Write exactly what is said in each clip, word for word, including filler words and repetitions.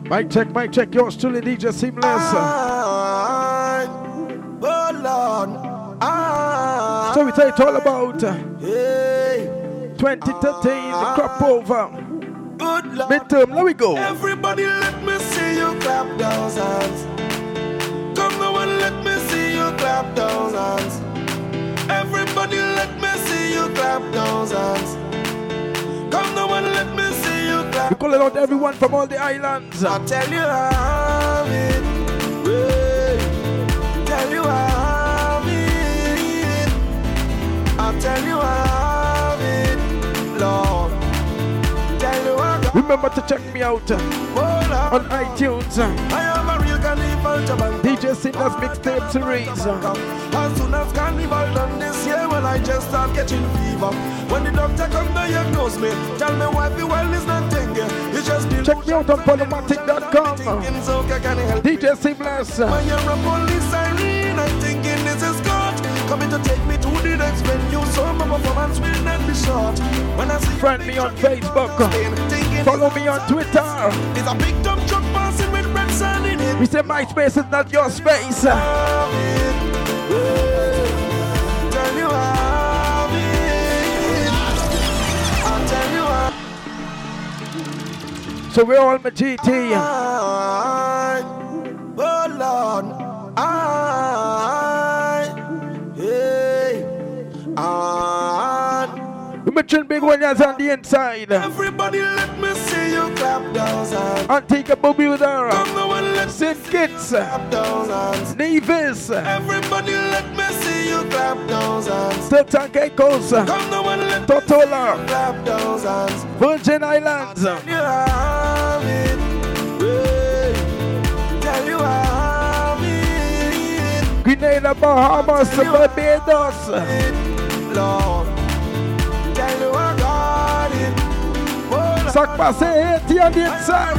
Mic check, mic check. Yours truly, D J Seamless. I, oh Lord, I, so we tell it all about uh, hey, twenty thirteen, the crop over. Good Lord. Midterm, let we go. Everybody let me see you clap those hands. Come now and let me see you clap those hands. Everybody let me see you clap those hands. Come now and let me see you clap. We calling out everyone from all the islands. I tell you how it, hey. Tell you how it, I tell you how it, Lord. Tell you how. Remember to check me out uh, on iTunes. I am a real carnival jaban. D J Seamless mixtape series. As soon as carnival done this year, well I just start catching fever. When the doctor come diagnose me, tell me why the world is not thinking. It's just check me out on polymatic dot com. D J Seamless. When you're a police siren, I'm thinking this is God coming to take me to the next venue, so my performance will not be short. When I see friend me on Facebook, follow me on Twitter. It's a big dump truck passing with red sun in it. We say my space is not your space. Tell you how it, I'll tell you how. So we're all my G T. I, oh Lord, I, hey, I. We're making big one that's on the inside. Everybody let me see you clap those hands. Antigua Barbuda, Come now and let Saint Kitts, clap those hands. Nevis, Everybody let me see you clap those hands. Sultan Caicos, Come now and let Totola, me clap those hands. Virgin Islands. Tell you how it, hey. Tell you how it, Grenada, Bahamas, Barbados. Lord. Tell you I got it. Sac passé Haiti on the inside.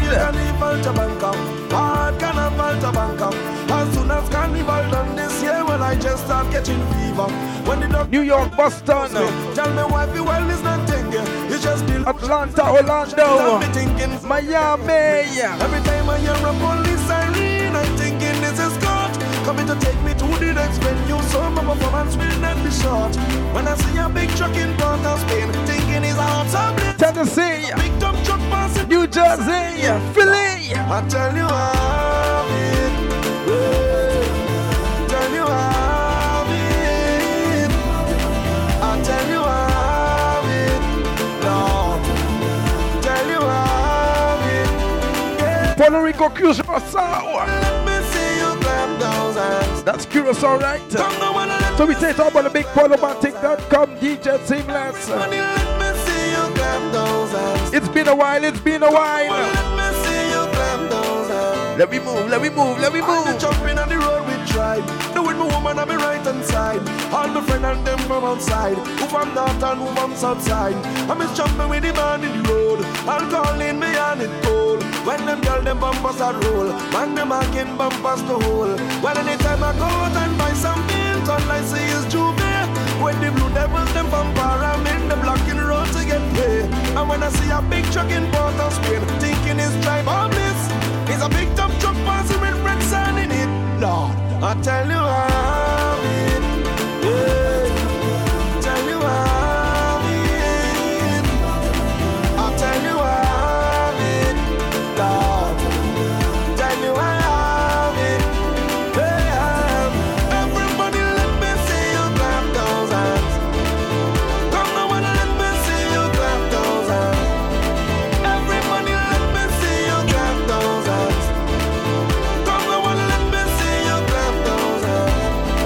As soon as carnival done this year, well I just start catching fever. When the doctor New York, Boston, tell me why the world is not thinking. It's just Atlanta, Orlando, Miami. Every time I hear a police siren, I'm thinking this is God coming to take me to the next venue, so my performance will not be short. When I see a big truck in Port of Spain, thinking it's out of bliss. Tennessee, Big dump truck passing New Jersey, Philly. I tell you how it, hey. Tell you how it, I tell you how it, Lord. Tell you how it, yeah. Puerto Rico, Curacao. Let me see you clap those hands. That's Curacao, right? Come now and let So we say it all about the big polymatic dot com, D J Seamless. me, let me see you clap those hands. It's been a while, it's been a while. Let me see you clap those hands. Let me move, let me move, let me All the move. jumping on the road we tried. Do with my woman on my right hand side. All my friend and them from outside. Who from north and who from south side. I miss jumping with the man in the road. I'll call in me and it cold. When them girl them bumpers are roll. Man them marking bumpers to hole. Well anytime I go out and buy some bills, all I see is Juve. When the blue devils them bumper, I'm in the blocking road to get paid. And when I see a big truck in Port of Spain, thinking it's driver bliss. It's a big dump truck passing with red sun in it. Lord, I tell you how it, yeah. Tell you how it, I tell you how it, Lord. Tell you how it, yeah. Everybody let me see you clap those hands. Come now and let me see you clap those hands. Everybody let me see you clap those hands. Come now and let me see you clap those hands.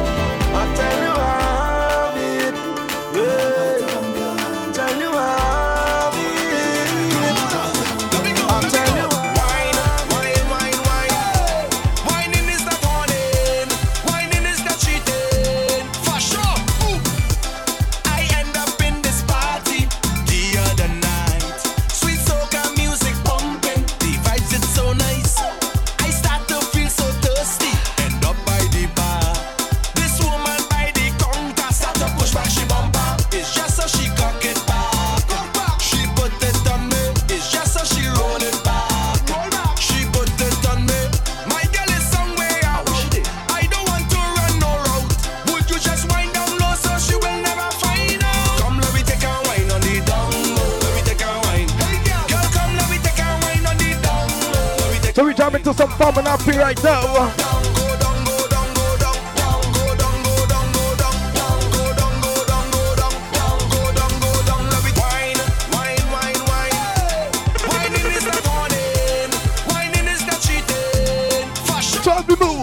So we jump into some fun and happy right now. Try to move.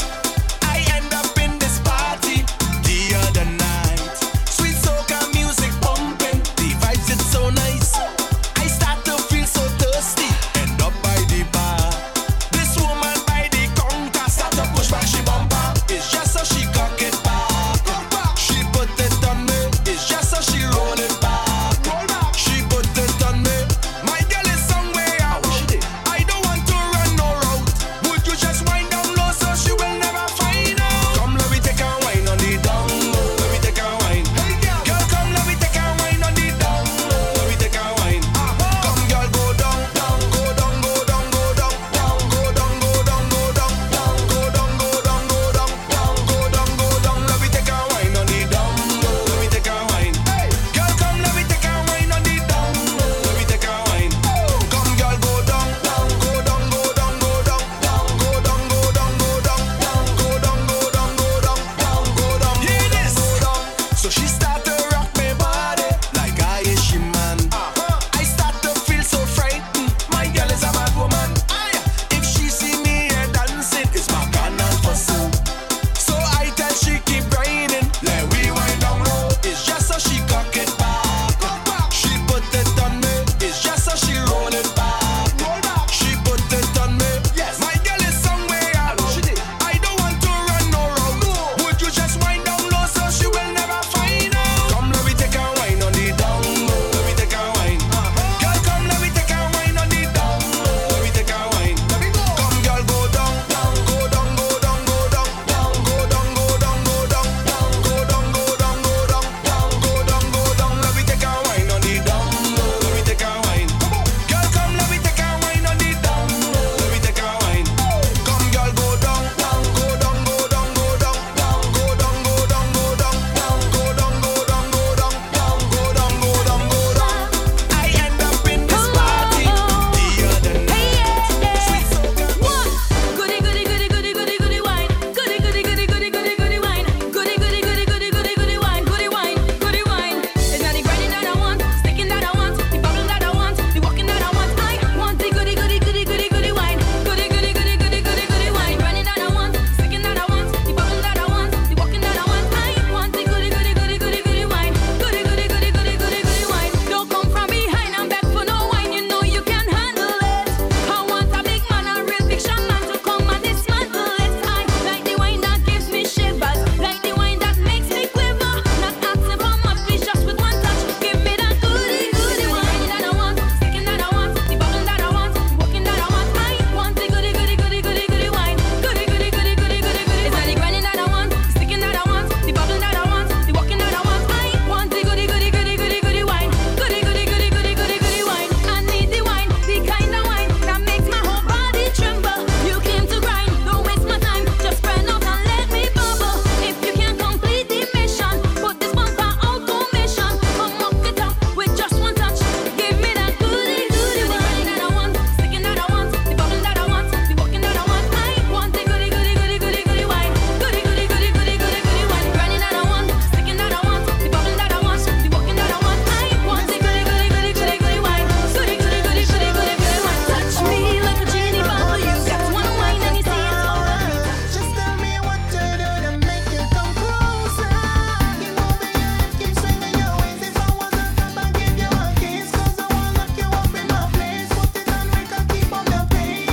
I end up in this party the other night. Sweet soca music pumping, the vibes it's so nice. I start to feel so thirsty, end up by the bar. This woman by the counter start to push back she bumper. It's just so she cock it back. She put it on me. It's just so she roll it back. She put it on me. My girl is somewhere out. I don't want to run no route. Would you just wind down low so she will never find out? Come let me take a wine on the down low. Let me take a wine. Girl, come let me take a wine on the down low. Let me take a wine. Come girl, go down, down, go down, go down, go down, down, go down, go down, go down, down, go down, go down, go down, down, go down, go down. Let me take a wine on the down low. Let me take a wine. Girl, come let me take a wine on the down low. Let me take a wine. Come girl, go down, down, go down, go down, go down, down, go down, go down, go down, down, go down, go down, go down, down, go down. Hear this. So she start to rock my body like I is she man. I start to feel so frightened. My girl is a bad woman. If she see me here dancing, it's my canal for soon. So I tell she keep grinding, let we wind down low. It's just so she cock it back. She put it on me. It's just so she roll it back. She put it on me. My girl is somewhere out. I don't want to run no road. Would you just wind down low so she will never find out? Come let me take a wine on the down low. Let me take a wine. Girl, come let me take a wine on the down low. Let me take a wine. Come girl, go down, down, go down, go down, go down, down, go down, go down, go down, down, go down, go down, go down, down, go down, go down. Let me take a wine on the down low. Let me take a wine. Girl, come let me take a wine on the down low. Let me take a wine. Come girl, go down, down, go down, go down, go down, down, go down, go down, go down, down, go down, go down, go down, down, go down, go down, go down. I end up in this party the other night. Sweet soca. Goody goody goody goody goody goody wine. Goody goody goody goody goody goody wine. Goody goody goody goody goody goody wine. Goody wine, goody wine. It's not the grinding that I want, sticking that I want, the bubble that I want, the walking that I want. I want the goody goody goody goody goody wine. Goody goody goody goody goody goody wine. Grinding that I want, sticking that I want, the bubble that I want, the walking that I want. I want the goody goody goody goody goody wine. Goody goody goody goody goody goody wine. Don't come from behind and beg for no wine. You know you can handle it. I want a big man, a real fiction man to come and dismantle it. I like the wine that gives me shivers, like the wine that makes me quiver. Not asking for much, please, just with one touch. Give me that goody goody wine that I want, sticking that I want, the bubble that I want, the walking that I want. I want the goody goody goody goody goody wine. Goody goody goody goody goody goody. It's not the grinding that I want, sticking that I want, the bubble that I want, the walking that I want. I want the goody goody goody goody goody wine. Goody goody goody goody goody goody wine. I need the wine, the kind of wine that makes my whole body tremble. You came to grind, don't waste my time. Just spread out and let me bubble. If you can't complete the mission, put this bumper out commission. Come up it up with just one touch. Give me that goody goody wine that I want, sticking that I want, the bubble that I want, the walking that I want. I want the goody goody goody goody goody wine. Goody goody goody goody goody goody wine. Grinding that I want, sticking that I want, the bubble that I want, the walking that I want. I want the goody goody goody goody goody wine. Goody goody goody goody goody goody wine. Touch me like a genie bottle. You got one wine and you see it's over. Just tell me what to do to make you come closer. You know the earth keeps swinging your ways. If I was a cup, I'd give you a kiss. 'Cause I wanna lock you up in my place. Put it on, we can keep on the pace.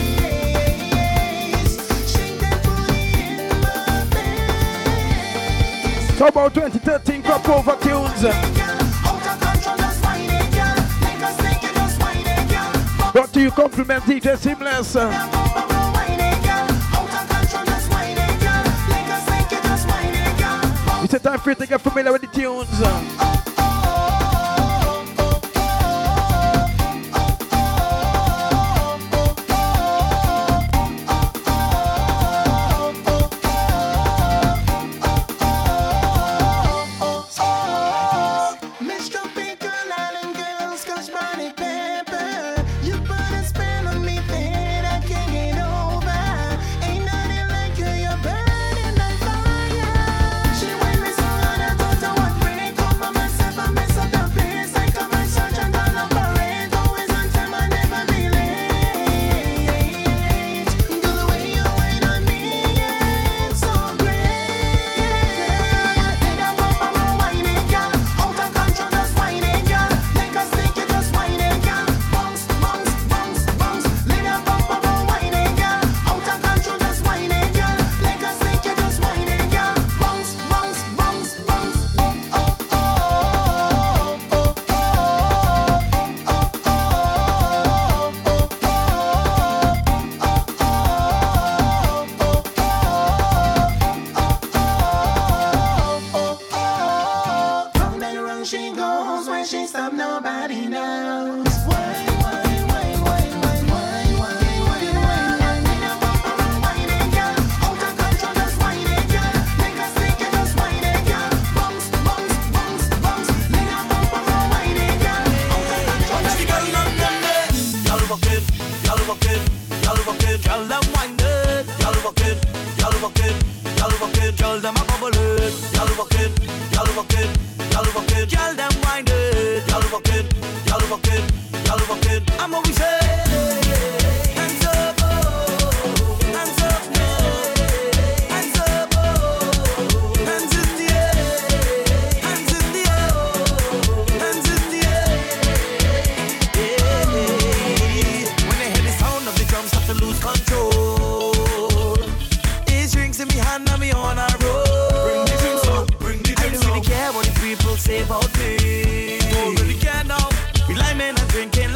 Shake that booty in my face. So about twenty thirteen crop over tunes. Out of control, just whine it, girl. Make us think you just whine it, girl. Brought to you compliment D J Seamless. Whine it, girl. Out of control, just whine it, girl. Make us think you just whine it, girl. It's a time for you to get familiar with the tunes. Mister Pickle Island girls, Scotch bonnet pepper. You put a spell on me that I can't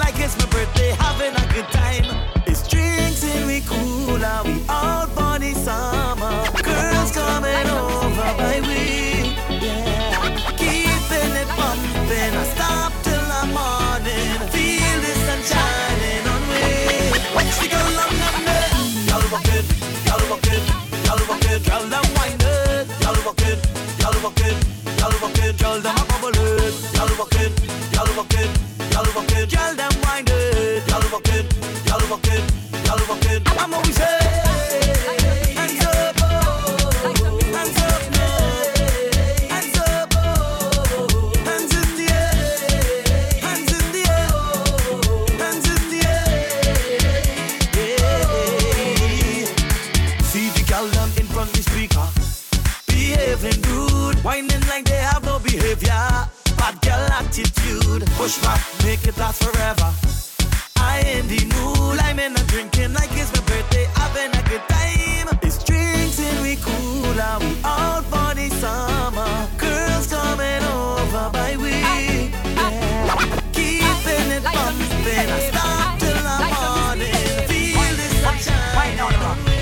like it's my birthday, having a good time. It's drinks and we cool and we out for the summer. Girls coming over by we, yeah. Keeping it pumping, I stop till the morning. Feel the sun shining on me. Watch the girl on the bed. Y'all walking, y'all walking, y'all walking, y'all them winded. Y'all walking, y'all walking, y'all walking, y'all them a bubbling. Y'all walking, y'all walking, y'all walking, y'all them winded. Y'all walking, y'all walking, y'all walking. I'm always say, hands up, oh, hands up, no, hands up, oh, hands in the air, hands in the air, oh, hands in the air. Yeah. See the gal them in front the speaker, behaving rude, whining like they have no behavior. Bad girl attitude, push back, make it last forever. I in the mood, I'm in a drinking like it's my birthday, having a good time. It's drinks and we cool and we out for the summer. Girls coming over by we, yeah. Keeping it pumping, I stop till the morning. Feel the sunshine on me.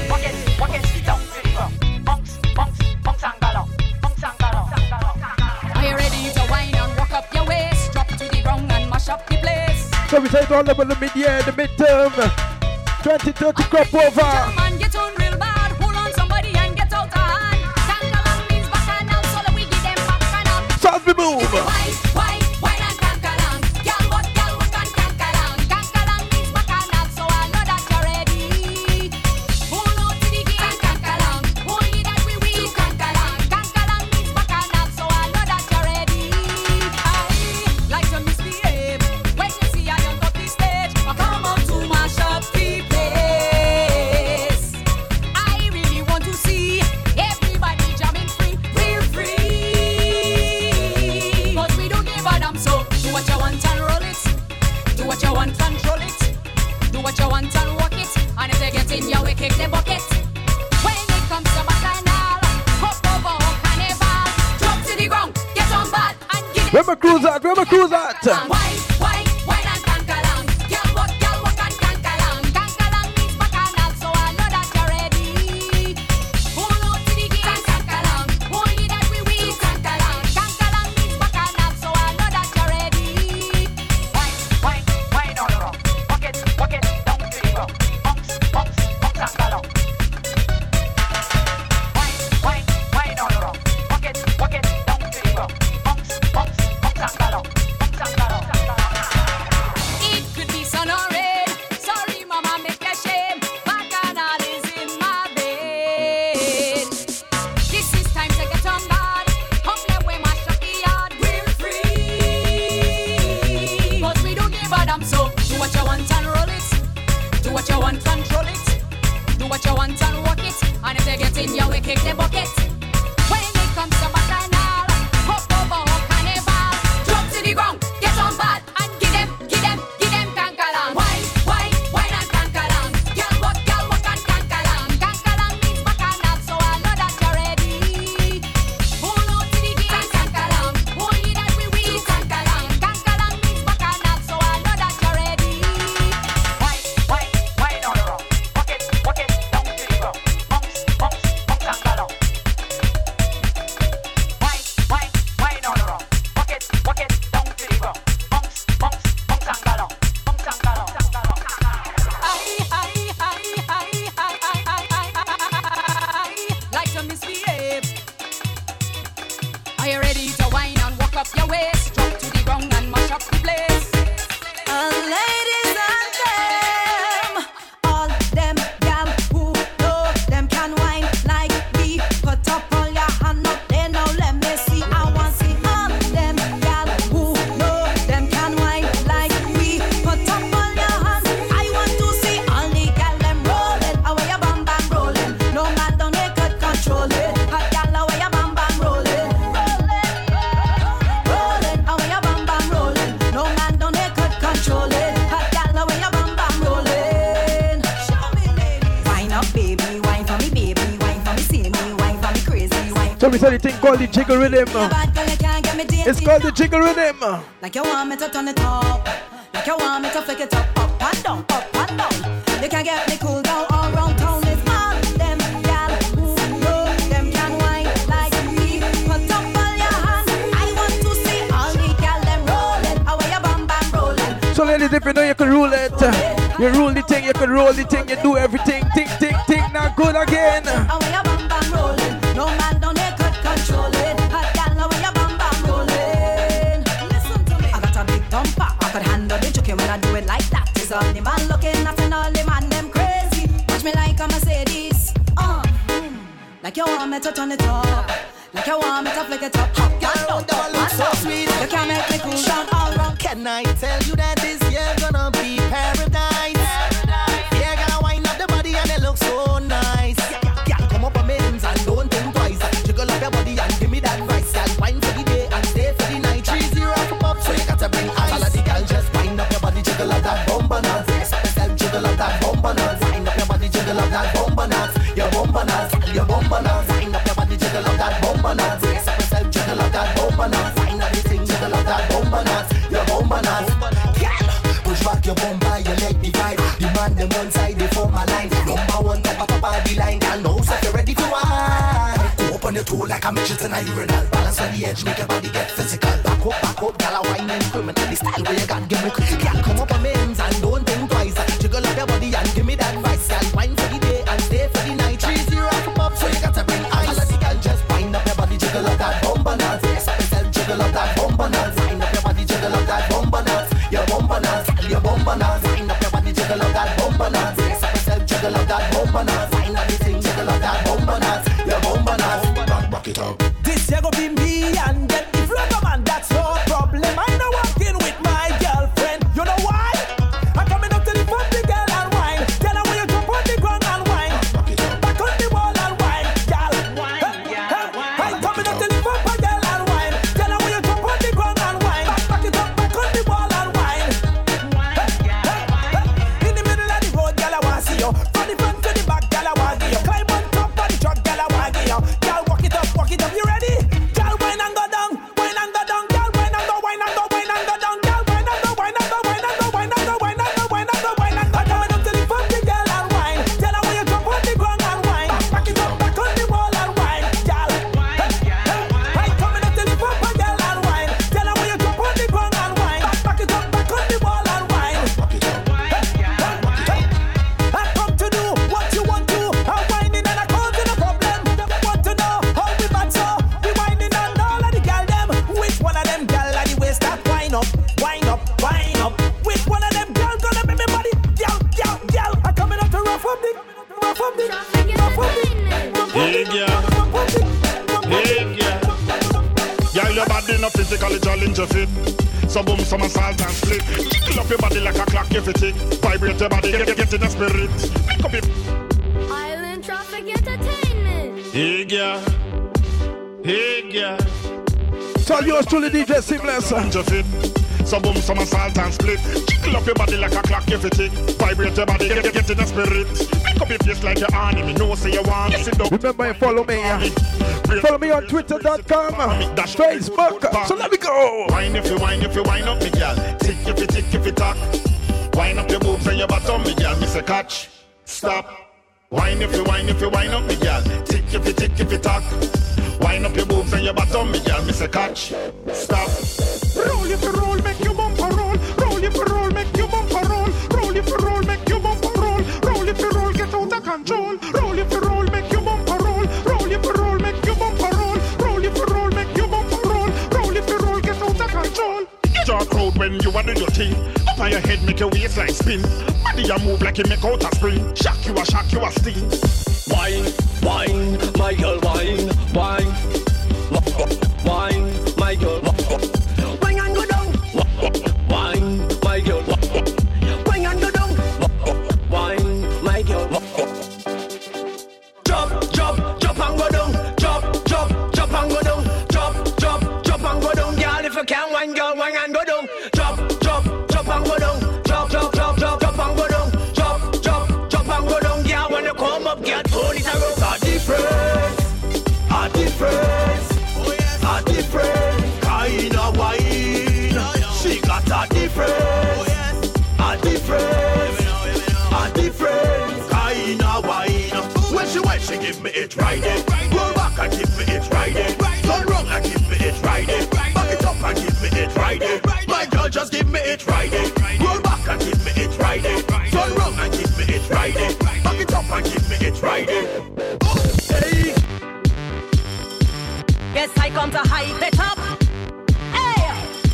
Are you ready to wine and walk up your waist? Drop to the ground and mash up the place. So we take all level the mid-year, the midterm, twenty thirty crop over. Man, get on real bad. Hold on somebody and get out of hand. Kankalang means bacchanal, so that we give them bacchanal. Start the move. Wine, wine, wine and kankalang. Girl, what, girl, what and kankalang. Kankalang means bacchanal, so I know that you're ready. Hold on to the game and kankalang. Only that we will kankalang. Kankalang means bacchanal, so I know that you're ready. I like to misbehave when you see I on top the stage. I come out to mash up the place. I really want to see everybody jamming free, real free. Cause we don't give a damn, so do what you want and roll it. Do what you want and control it. Do what you want and walk it. And if they get in your way, kick the bucket. When it comes to bacchanal, hop over or carnival. Drop to the ground, get on bad and get it. Where my crews at? Where my crews at? Wine, wine, wine and kankalang. Girl, what, girl, what and kankalang. Kankalang means bacchanal, so I know that you're ready. Hold on to the game and kankalang. Only that we will kankalang. Kankalang means bacchanal, so I know that you're ready. Wine, wine, wine all around. Walk it, walk it, down to the ground. Bounce, bounce, bounce and go down. Wine, wine, wine all around. Walk it, walk it, down to the ground. Bounce, bounce, bounce and go down. Bounce and go down. It could be sun or rain. Sorry, mama, make a shame. Bacchanal is in my vein. This is time to get on board. Come let we mash up the yard. We're free. Cause we don't give a damn, so do what you want and roll it. Do what you want, control it. Do what you want and walk it. And if they get in your way, kick the bucket. When it comes to bacchanal, hop over or carnival. Drop to the ground, get on bad and give them, give them, give them kankalang. Wine, wine, wine and kankalang. Girl, what, girl, what and kankalang. Kankalang means bacchanal, so I know that you're ready. Hold on to the game and kankalang. Only that we will kankalang. Kankalang means bacchanal, so I know that you're ready. Wine, wine, wine all around. Walk it, walk it, down to the ground. Bounce, bounce, bounce and go down. Wine, wine, wine all around. Walk it, walk it, down to the ground. Bounce, bounce, bounce and go down. Bounce and go down. Like to misbehave. Are you ready to wine and walk up your waist? Drop to the ground and mash up the place. Ladies and them, all them gal who know them can wine like me. Put up all your hand up there now, let me see. I want see all them gal who know them can wine like me. Put up all your hands. I want to see all the gal them rolling. Away your bam bam rolling. No man down they could control it. Hot gal away your bam bam rolling. Rolling, away your bam bam rolling. No man down they could control it. Hot gal away your bam bam rolling. Show me ladies. Wine up baby, wine for me baby, wine for me see me, wine for me crazy, wine. So we said the thing called the jiggle rhythm. Bad girl, you can't get me dainty. It's called the jiggle rhythm. Like you want me to turn it up. Like Like you want me to flick it up, up and down, up and down. You can't get me cool down all round town. It's all them gal who know them can wine like me. Put up all your hands. I want to see all the gal them rolling. How are your bam bam rolling? So ladies, if you know you can rule it, you rule the thing, you can roll the thing, you do everything. Tick, tick, tick, not good again. How are your bam bam rolling? No man down here could control it. Hot gal, how are your bam bam rolling? Listen to me. I got a big thumper. I could handle the joking when I do it like that. Is all the man looking at and all the man them crazy. Watch me like a Mercedes. Uh, mm. Like you want me to turn it up. Like you want me to flick it up. Hot gal, don't do look so sweet. You can't make me cool down all round. Can I tell you that this year gonna be paradise? Yeah, gotta wind up the body and it looks so nice. Yeah, come up a millions and don't think twice. Jiggle up your body and give me that rice. Girl, wine for the day and stay for the night. Three zero come up, so you gotta bring ice. All of the girl just wind up your body, jiggle up that bomba nuts. Brace up yourself, jiggle up that bomba nuts. Wind up your body, jiggle up that bomba nuts. Your bomba nuts, your bomba nuts. Wind up your body, jiggle up that bomba nuts. Brace up yourself, jiggle up that bomba nuts. Wind up the thing, jiggle up that bomba nuts. Your bomba nuts. Girl, push back your bomba, your leg divide. Demand them one side, they form a line. Number one type of a body line. Girl, know so you're ready to wine. Go up on your toe like a midget and a urinal. Balance on the edge, make your body get physical. Back up, back up, girl, a wine and criminal. The style where you got, give me critical. Come up a men's and don't think twice. Jiggle up your body and give me that vice. Girl, wine for the day and stay for the night. Three zero come up, so you gotta bring ice. All of the girl just wind up your body, jiggle up that bomba nuts. Brace up yourself, jiggle up that bomba nuts. Wind up your body, jiggle up that bomba nuts. Your bomba nuts, your bomba nuts. Wind up your body, jiggle up that bomba nuts. Brace up yourself, jiggle up that bomba nuts. Wind up the thing, jiggle up that bomba nuts. Your bomba nuts. Rock, rock it up. This year go be me and get the flavor man. That's no problem. I know walking with my girlfriend. You know why? I'm coming up to the front, the girl and wine. Tell her when you jump on the ground and wine. Back on the wall and wine, girl. I'm coming up to the front, my girl and wine. Tell her when you jump on the ground and wine. Back, back it up, back on the wall and wine. In the middle of the road, girl, I want to see you. From the front to the back, girl, I want to see you. Climb on top of the truck, girl, I want to see you. Girl, walk it up, walk it up. You ready? Girl, wine and go down, wine and go down. Girl, wine and go, wine and go, wine and go down. Girl, wine and go, wine and go, wine and go, wine and go, wine and go, wine and go, wine and go. Coming up to the front, the girl and wine. Tell her when you jump on the ground and wine. Back it up, back on the wall and wine, girl. Hey, coming up to the front, my girl and wine. Tell her when you jump on the ground and wine. Back it up, back on the wall and wine. I come to do what you want to. I'm whining and I cause it a problem. Want to know how we bad so? We whining and all of the gal them. Which one of them gal are the waist that wine up, wine up, wine up? Which one of them gal gonna make me body? Gal, gal, gal. I'm coming up to rough up the, rough up the, rough up the, rough up the, Hey, girl. rough up the, rough up the. Hey, girl. Girl, your body no physically challenge your fit. So boom, some assault and split. Jiggle up your body like a clock if it tick. Vibrate your body, get, get in the spirit. Make up it. Island Traffic Entertainment. Hey, girl. Hey, girl. So yours truly D J Seamless. Challenge your fit. So boom, some assault and split. Jiggle up your body like a clock if it tick. Vibrate your body, get, get, get in the spirit. Make up your face like your enemy. No say you want. Sit down. Remember, you follow me. Follow me on twitter dot com, Facebook. So let me go. Wine if you wine, if you wine up me girl. Tick if you tick if you talk. Wine up your boobs and your bottom me girl. Me say catch, stop. Wine if you wine, if you wine up me girl. Tick if you tick if you talk. Wine up your boobs and your bottom me girl. Me say catch, stop. Roll if you roll, make your bumper roll. Roll if you roll, make your bumper roll. Roll if you roll, make your bumper roll. Roll if you roll, get out of control. Roll if you roll, make your bumper roll. Roll if you roll, make your bumper roll. Roll if you roll, make your bumper roll. Roll if you roll, get out of control. Jaw crowd when you wanna do your thing. Up on your head, make your waistline spin. Body you move like you make out a spring. Shock you a shock you a sting. Wine, wine, my girl, wine, wine, wine, my girl, wine and go down, wine, my girl, wine and go down, wine, my girl. Drop, drop, drop and go down, drop, drop, drop and go down, drop, drop, drop and go down, girl. If you can wine, girl, wine and go down, drop, drop, drop and go down, drop, drop, drop, drop, drop and go down, drop, drop, drop and go down, girl. When you come up, girl, turn it around. A difference, different, a different kind of wine. When she went, she give me it right there. Roll back and give me it right there. Turn round and give me it right there. Back it up and give me it right there. My girl, just give me it right there. Roll back and give me it right there. Turn round and give me it right there. Back it up and give me it right there. Hey. Yes, I come to hype it up. Hey,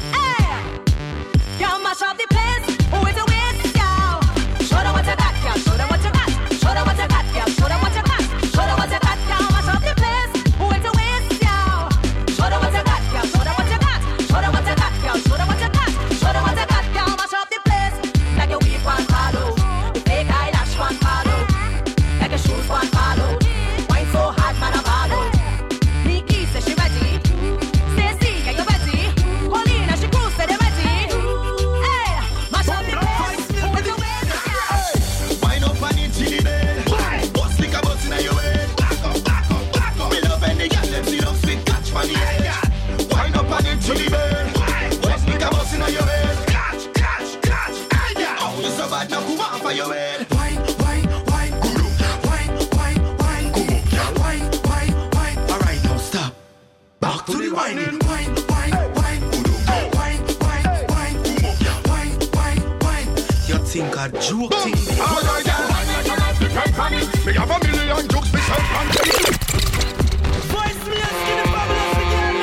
hey, y'all mash up the place. Who is the waste, y'all? Show them what you got, y'all. Show them what you got. Show them what you got, y'all. Show them what you got. Show them what you got, y'all. Mash up the place. Who is the waste, y'all? Show them what you got, y'all. Show them what you got. Show them what you got, y'all. Show them what you got. Show them what you got, y'all. Mash up the place. Like your weave one follow, the fake eyelash one follow, like your shoes one follow. Wine so hard, man, I follow. Nikki says she ready. Stacy, get you ready. Paulina, she cruise, say they ready. Hey, mash up the place. With the way. Wine up on it, chili bed. Bust like a bus in your head. Back up, back up, back up. Me love when they get them see them spit catch for the head. Wine up on it, chili bed. Bust like a bus in your head. Catch, catch, catch. Oh, you so bad now, come on for your head. Wine, wine, wine, guru. Wine, wine, wine, guru. Wine, wine, wine. All right, now stop. Back to the whining. Wine, wine, wine, guru. Wine, wine, wine, guru. Wine, wine, wine. You think I joke thing? All right, yeah. Me have a million jokes, me self and Voice me and skinny fabulous, the girl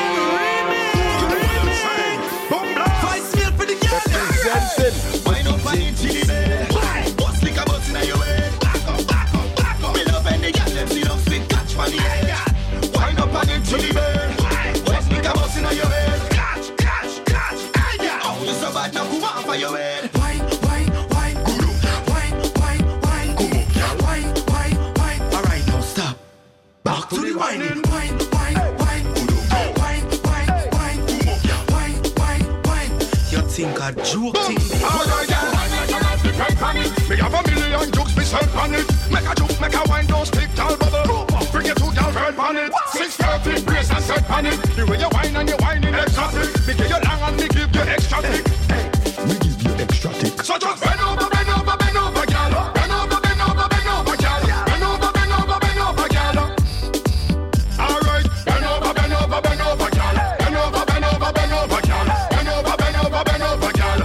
never remix. Voice me for the girl. wine up on it, chili bed. Bust like a bus in your head. Back up, back up, back up. Me love when they get them see them spit catch for the head. Wine up on it, chili bed. Bust like a bus in your head. Catch, catch, catch. Oh, you so bad now, come on for your head. Wine, wine, wine, guru. Wine, wine, wine, guru. Wine, wine, wine. All right, now stop. Back to the whining. Wine, wine, wine, guru. Wine, wine, wine, guru. Wine, wine, wine. You think I joke thing? All right, yeah. Me have a million jokes, me self on it. Make a joke, make a wine, don't stick, tall bubble. Bring it to girl, girl, on it. Six thirty, brace and set on it. The way you wine and you wine in exotic. Me give you long and me give you extra thick. Hey, me give you extra thick. So just bend over, bend over, bend over, girl. Bend over, bend over, bend over, girl. Bend over, bend over, bend over, girl. All right, bend over, bend over, bend over, girl. Bend over, bend over, bend over, girl. Bend over, bend over, bend over, girl.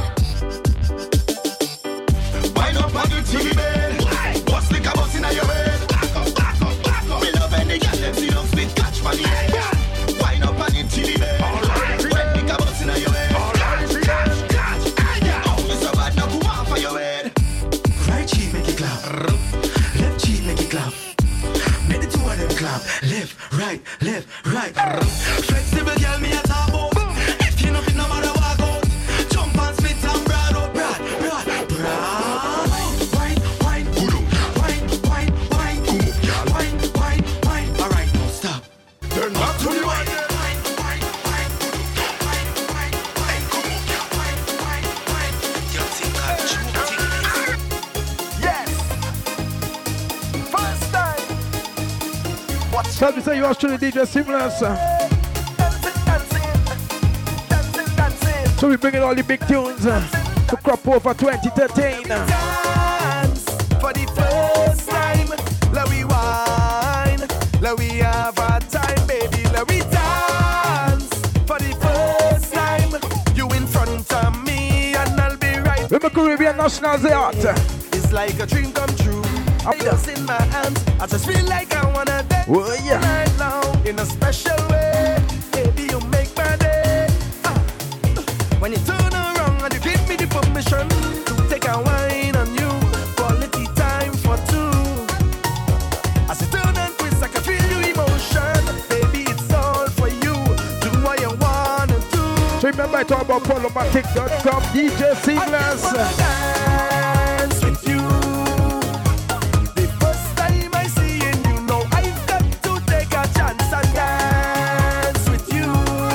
Wine up on the T V bed. Bust like a bus in your head. Back up, back up, back up. Me love when they get them see them spit catch for the head. Wine up on the T V bed. Bust like a bus in your head. Catch, catch, catch. Oh, you so bad now, come on for your head. Right cheek make it clap. Left cheek make it clap. Make the two of them clap. Left, right, left, right. Flexible girl, me a talk about. If you know fit, no matter what out. Jump and spit and broad out, broad, broad, broad. Wine, wine, guru. Wine, wine, wine, guru. Wine, wine, wine. All right, now stop. Turn back to the wine. Wine, wine, wine, guru. Wine, wine, wine, guru. Wine, wine, wine. You think I joke thing? Yes. First time. What's Tell me, say you are truly D J Seamless. dancing, dancing, dancing, dancing. So we bringing all the big tunes uh, to crop over twenty thirteen. Dance for the first time. Let we wine, let we have a time, baby. Let we dance for the first time. You in front of me and I'll be right. Remember Caribbean National they art. It's like a dream come true. I just in my hands. I just feel like I wanna dance Oh yeah. right now in a special way. Baby, you make my day. Ah. When you turn around and you give me the permission to take a wine on you, quality time for two. As you turn and twist, I can feel your emotion. Baby, it's all for you. Do what you wanna do. So remember I talk about Polomatic dot com, D J Seamless. I just wanna dance with you. The first time I see you, you know I've got to take a chance and dance with you.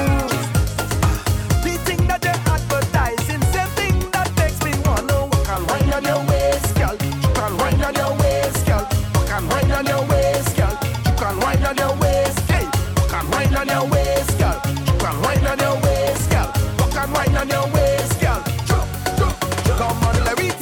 The thing that you're advertising, same thing that makes me wanna walk and wine on your waist, girl. You can wine on your waist, girl. Walk and wine on your waist, girl. You can wine on your waist, hey. Walk and wine on your waist, girl. You can wine on your waist, girl. Walk and wine on your waist, girl. Come on, let me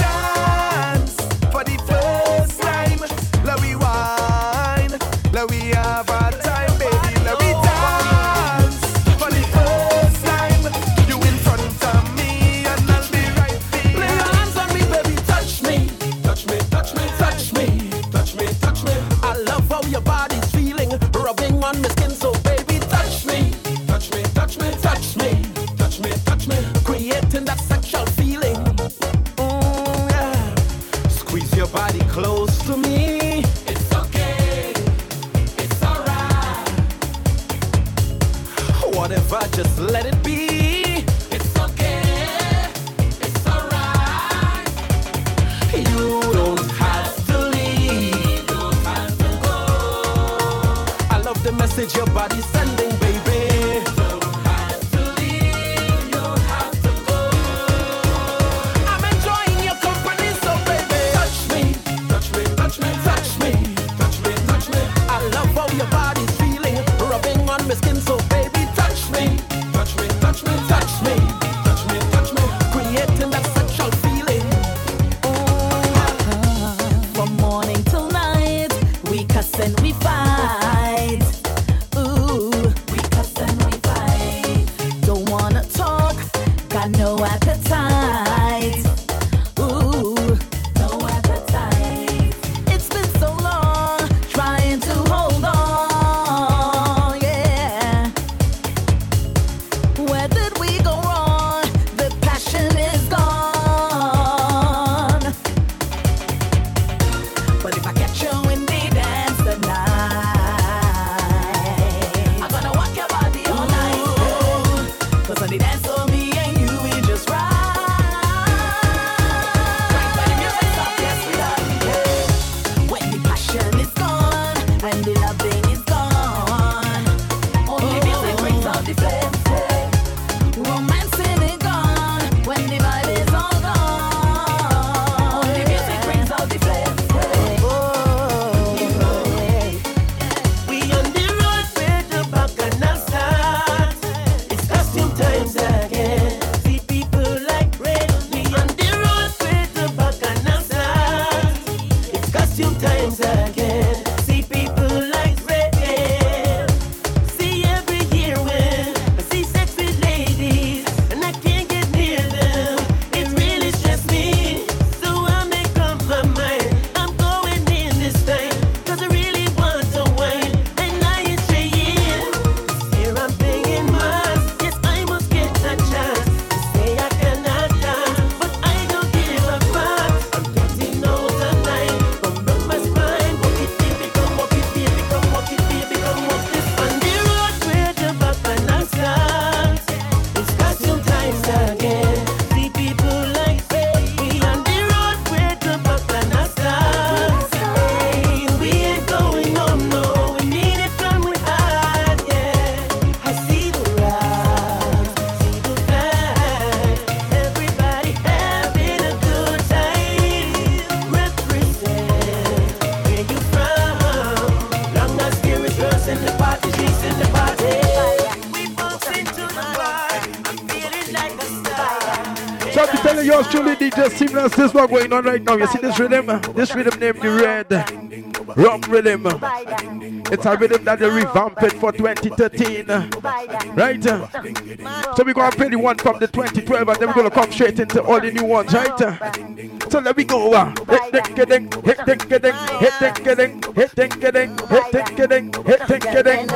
body close to me. It's okay, it's alright. Whatever, just let it be. It's okay, it's alright. You don't have to leave. You don't have to go. I love the message your body's sending, baby. You don't have to leave. You don't have to go. I'm enjoying your company, so baby, touch me, Touch me, touch me, touch me. touch me, touch me, I love how your body's feeling, rubbing on my skin, so baby, touch me, touch me, touch me, touch me, touch me, touch me. creating that sexual feeling. From morning till night, we cuss and we fight. Ooh, we cuss and we fight. Don't wanna talk, got no appetite. Ooh, no appetite. It's been so long, trying to hold on, yeah. Where did we go wrong? The passion is gone. But if I catch you in the dance tonight, I'm gonna walk your body all night. Cause on the dance for me and you, we just ride. When the music stops, yes, we love it. When the passion is gone and the loving is gone, only the music brings out the flame. Romancing is gone when the vibe is all gone. Only the music brings out the flame. We on the road where the bacchanal starts. It's costume times again. See people like rain. We on the road where the bacchanal starts. It's costume times again. See people like rain. See every year when I see sexy ladies and I can't get near them. It really stresses me. So I make up my mind. I'm going in this time. Cause I really want to wine. And I ain't saying here I'm paying mine. Yes, I must get a chance to say I cannot dance. But I don't give a fuck. I'm getting out of line. Come run my spine. Walk it, baby, come walk it, baby, come walk it, baby, come walk this on the road where the bacchanal starts. It's costume times again. See people like say we on the road where the bacchanal starts. Hey, we ain't going home, no. We need it from we heart, yeah. I see the rise, see the vibe. Everybody having a good time. Represent where you from. Long as there is girls in the party, she's in the party. We bounce into the bar. I'm feeling like a star. So I'm telling yours truly, D J Seamless, this one going on right now. You see this rhythm? This rhythm named the Red Rum Rhythm. It's a rhythm that they revamped it for twenty thirteen. Right? So we're going to play the one from the twenty twelve and then we're going to come straight into all the new ones, right? So let me go. Hit ding ding, hit ding ding, hit ding ding, hit ding ding, hit ding ding, hit ding ding.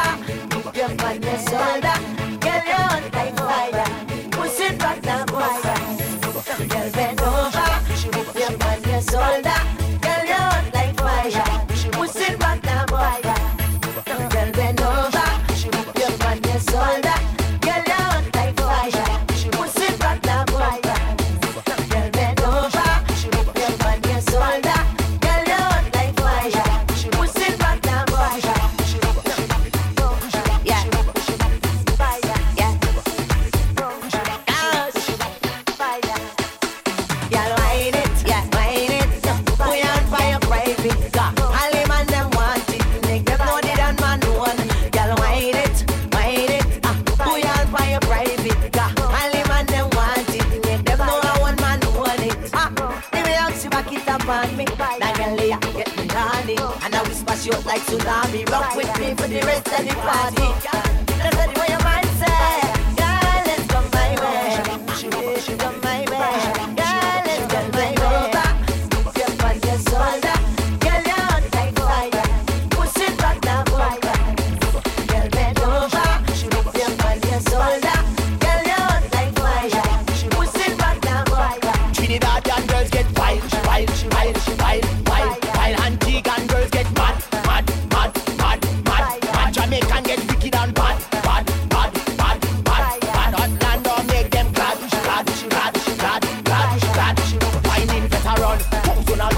Like tsunami, rock with me for the rest of the party. That's what your mind say. Girl, let's go my way. Let's go my way. Girl, let's go my way. Put your on your shoulder. Girl, you're hot like fire. Push it back now, boy. Girl, bend over. Put your on your shoulder. Girl, you're hot like fire. Push it back now, boy. Trinidadian girls get wild, wild, wild, wild.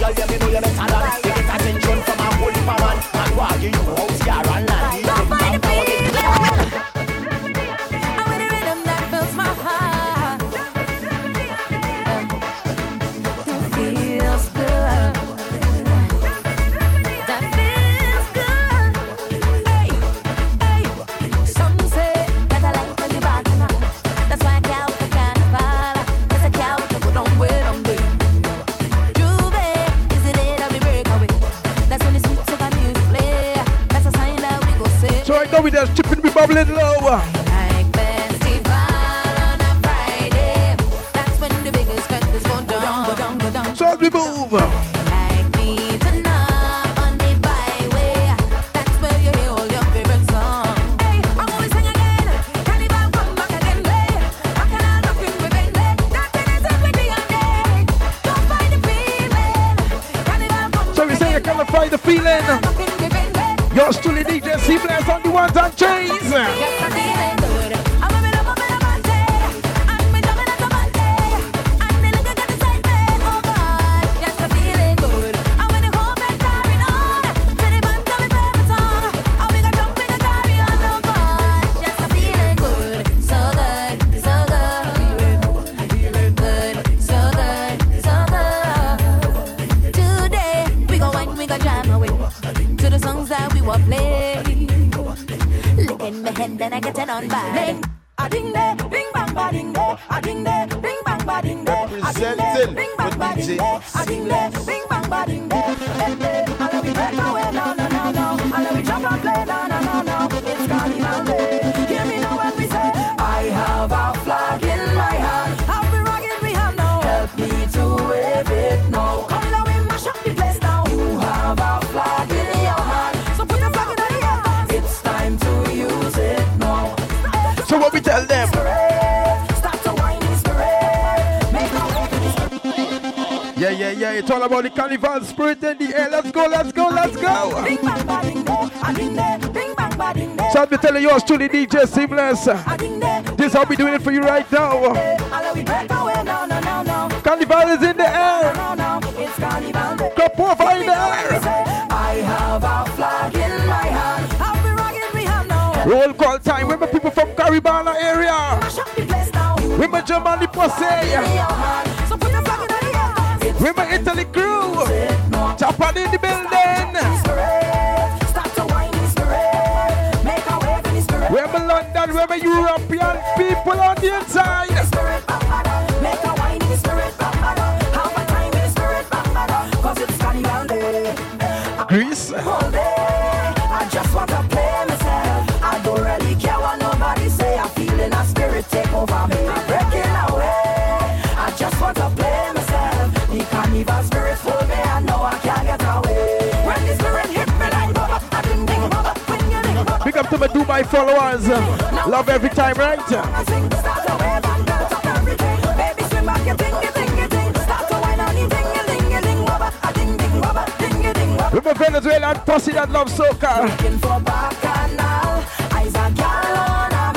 girl, yeah, me know you better than. You get attention from a whole heap of man. And why you know house, car and land. Don't find the feeling. I'm with the rhythm that fills my heart. That feels good. That feels good. Hey, hey. Some say that I like when you rock and roll. That's why I count the carnival. That's a cow to put on with on me. Juve, is it it? I'll be breakaway. That's when the sweet soca music play. That's a sign that we go say. So right now we just chipping, we bubbling low. Like festival on a Friday. That's when the biggest curtains go down, go down, go down. So as we move. Like me tonight on the byway. That's where you hear all your favorite songs. Hey, I'm always sing again. Carnival come back again, play. I cannot look in revenge. That thing is every day and day. Don't find the feeling. Carnival come So we say you can't find the feeling. look in revenge. Yours truly D J Seamless on the ones and chains. Yes, I'm feeling good. I'm a bit up, a bit of Monday. I'm been jumping like a Monday. I'm feeling good, got excitement. Oh God, yes, I'm feeling good. I'm in the whole bed carrying on. To the band, tell me favorite song. I'll be gonna jump in the carry on. Oh God, yes, I'm feeling good. So good, so good. Good, so good, so good. Today, we go wine, we go jam away to the songs that we will play. Licking my head, then I get it on by. Bing, a ding day, bing bang ba ding day, a ding day, bing bang ba ding day, a ding day, bing bang ba ding day, a ding day, bing bang ba ding day. Hey, hey, I love we break away, no, no, no, no. I love we jump and play, no, no, no, no. It's carnival day. Hear me now when we say, I have a flag in my hand. Have we rocket we have now? Help me to wave it now. Come now, we mash up the place now. You have a flag in your hand, so put a flag in the air. It's time to use it now. So what we tell them? Start to whine in spirit. Make a way for this. Yeah, yeah, yeah. It's all about the carnival spirit in the air. Let's go, let's go, let's go. Bing bang ba ding day, a ding day, bing bang ba ding day. So I'll be telling yours truly D J Seamless. A ding day, This is how we doing it for you right now. I love we break away, no, no, no, no. Carnival is in the air. No, no, it's carnival day. Crop over in the We air. say, I have a flag in my hand. Have we rocket we have now. Roll call time. Remember people from Caribana area. Mash up the place now. Remember Germany In Posse. your hand, so put a flag in the air. It's Remember Italy crew. Japan in the building. spirit. Start to whine in spirit. Make a wave in spirit. Remember London. Remember European people on the inside. Spirit, bambada. Make a wine in the spirit, bambada. Have a time in the spirit, bambada. Cause it's carnival day. Greece. All day. I just want to play myself. I don't really care what nobody say. I'm feeling a spirit take over me. I'm breaking away. I just want to play myself. The carnival spirit hold me. I know I can't get away. When the spirit hit me like bubba, I ding ding bubba. When you ding bubba, Big up to my Dubai followers. Love every time, right? I sing, start to wave and dance up everything. Baby, swim back your ting, your ting, your ting. Start to whine on your ting, your ting, your ting, bubba. A ding ding bubba, ding, your ding bubba. Remember Venezuelan posse that love soca. Looking for bacchanal. I's a gal on a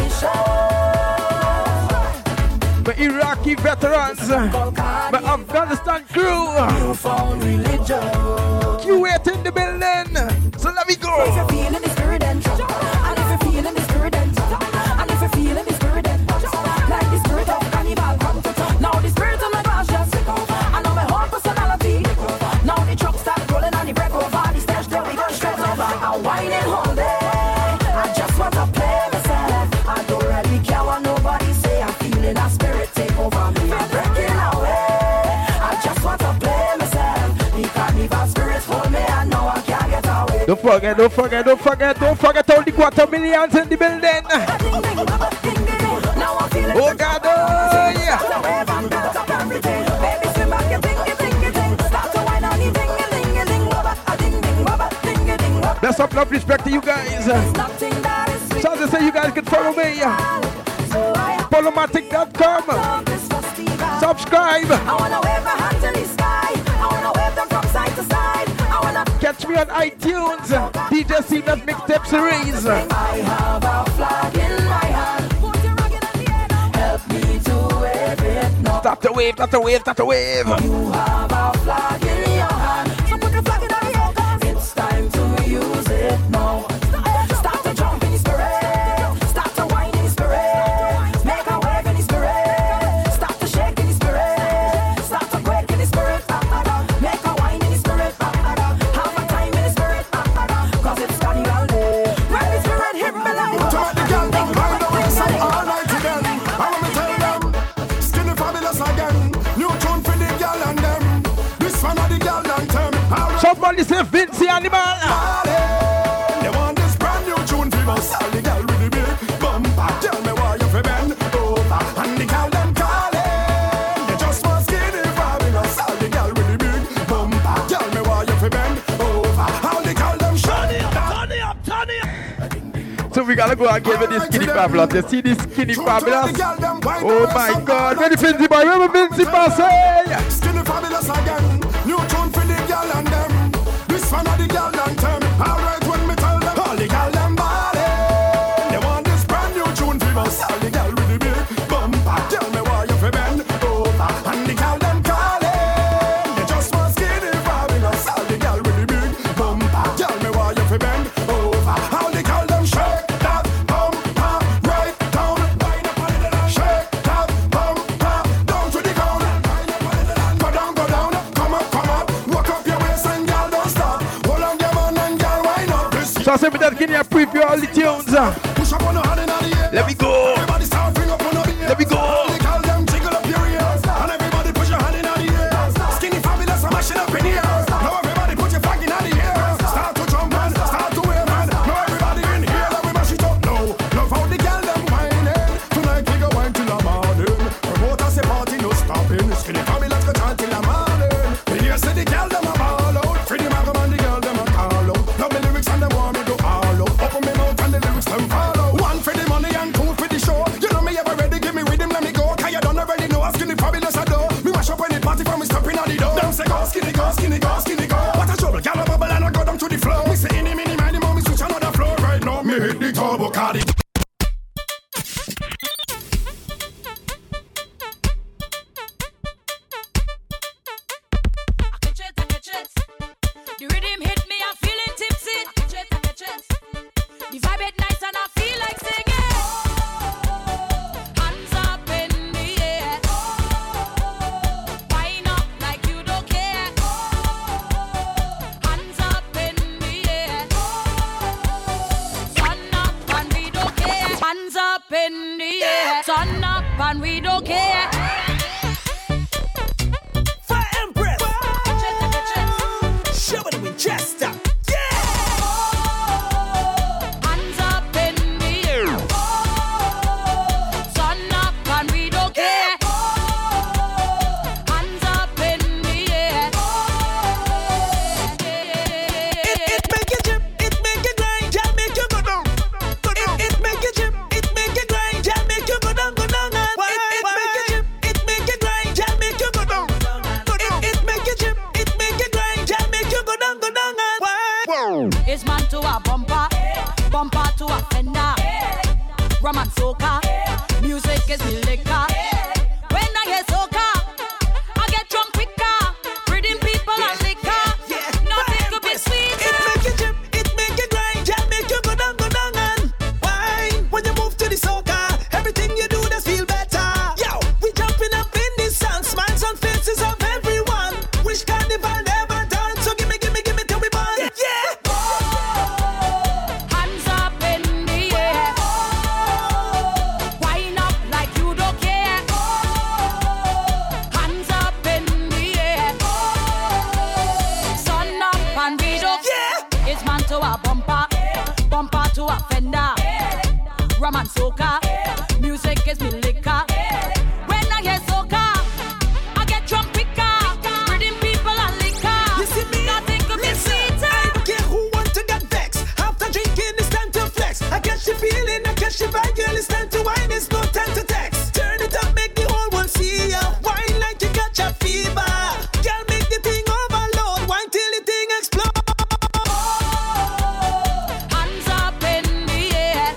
mission. My Iraqi veterans. My Afghanistan crew. Newfound religion. Kuwait in the building. So let me If go. you're feeling the spirit and jump. And if you're feeling the spirit and jump. And if you're feeling the spirit and jump. Like the spirit of carnival come to top. Now the spirit of my gosh just take over. I know my whole personality. Now the truck start rolling and the break over. The stage there we go straight over. I'm whining all day. I just want to play myself. I don't really care what nobody say. I'm feeling a spirit take over me. I'm breaking away. I just want to play myself. The carnival spirit hold me. I know I can't get away. Don't forget, don't forget, don't forget, don't forget all the quarter millions in the building. Oh God, oh yeah. Best of love, respect to you guys. So as I say, you guys can follow me. Polomatic dot com. Subscribe. I wanna wave my hands in the sky. I wanna wave them from side to side. I wanna Catch me on iTunes. D J Seamless Mixtape Series. I have a flag in my hand. Help me to wave it now. Start the wave, start the wave, start the wave. You have a flag in your hand. of the girl long term. Somebody say Vinci Animal. They want this brand new tune for us. All the girl with the big bumper. Tell me why you fi bend over. And the girl them calling. They just want skinny fabulous. All the girl with the big bumper. Tell me why you fi bend over. All the girl them shiny up, turn up, turn up. So we gotta go and give it this skinny fabulous. You see this skinny fabulous? Oh my God! Where the Vinci boy? Where the Vinci boy say? Skinny fabulous again. New tune for the girl and them. This one of the girl long term. Alright when me tell them. All the girl them ballin'. They want this brand new tune for us. All the girl with the big bumper. Tell me why you fi bend over. And the girl them callin'. They just want skinny fabulous. All the girl with the big bumper. Tell me why you fi bend over. All the girl them shake that bumper right down. Shake that bumper down to the ground. Go down, go down, come up, come up. Walk up your waist and girl don't stop. Hold on your man and girl wind up. So I say me that can you preview all the tunes? uh? Push up on the hand in the air. Let me go. Everybody start bring up on the beer. Let me go. All the girl them jiggle up your ears. And everybody put your hand in the air. Skinny fabulous, I'm mashing up in the air. Now everybody put your flag in the air. Start to jump and start to wave man. Now everybody in here, let me mash it up now. Love how the girl them whining. Tonight we go wine till the morning. Promoter say party no stopping. Skinny fabulous go chant till the morning. We hear say the girl them a ball out. Freddie Mac and the girl them a call out. Love me lyrics and them want me go all out. Open me mouth and the lyrics them follow. One for the money and two for the show. You know me ever ready, give me rhythm, let me go. Cause you don't already know, skinny fabulous I do. Me mash up any party from me stepping on the door. Them say go skinny, go skinny, go skinny, go. What a trouble, girl a bubble and I go down to the floor. Me say any mini mini mo, me switch another floor. Right now me hit the turbo car. the- I catch it, I catch it. The rhythm hit me, I'm feeling tipsy. I catch it, I catch it. The vibe is nice and I feel like singing. Hands up in the air. Wind up like you don't care. Hands up in the air. Sun up and we don't care. Hands up in the air. Sun up and we don't care. Fire Empress. Catch it, I catch it. Show it to Winchester. Hands up in the air. Sun up and we don't care. Hands up in the air. It, it make you jump, it make you grind, just make you go down. Go down. It, it make you jump, it make you grind, just make you go down, go down. And it, it make you jump, it make you grind, just make you go down. Go down. It, it make you jump, it make you grind, just make you go down, go down. And It's man to a bumper, bumper to a fender. Rum and soca, music is me liquor. When I hear soca, I get drunk quicker. Reading people and liquor. Nothing could be it sweeter. make you jump, it make you grind, just make you go down, go down. And wine when you move to the soca, everything you do just feel better. Yo, we jumping up in this song, smiles on faces of everyone. Wish carnival never done, so gimme, gimme, gimme till we burn. Yeah. Hands up in the air. Wind up like you don't care. Hands up in the air. Sun up and we don't care. It's man to a bumper, bumper to a fender. Rum and soca, music is me liquor. When I hear soca, I get drunk quicker. Reading people and liquor. You see me? Nothing could be Listen, sweeter. I don't care who want to get vexed. After drinking, it's time to flex. I catch the feeling, I catch the vibe, girl. It's time to wine, it's no time to text. Turn it up, make the whole world see ya. Wine like you catch a fever. Girl, make the thing overload. Wine till the thing explode. Hands up in the air.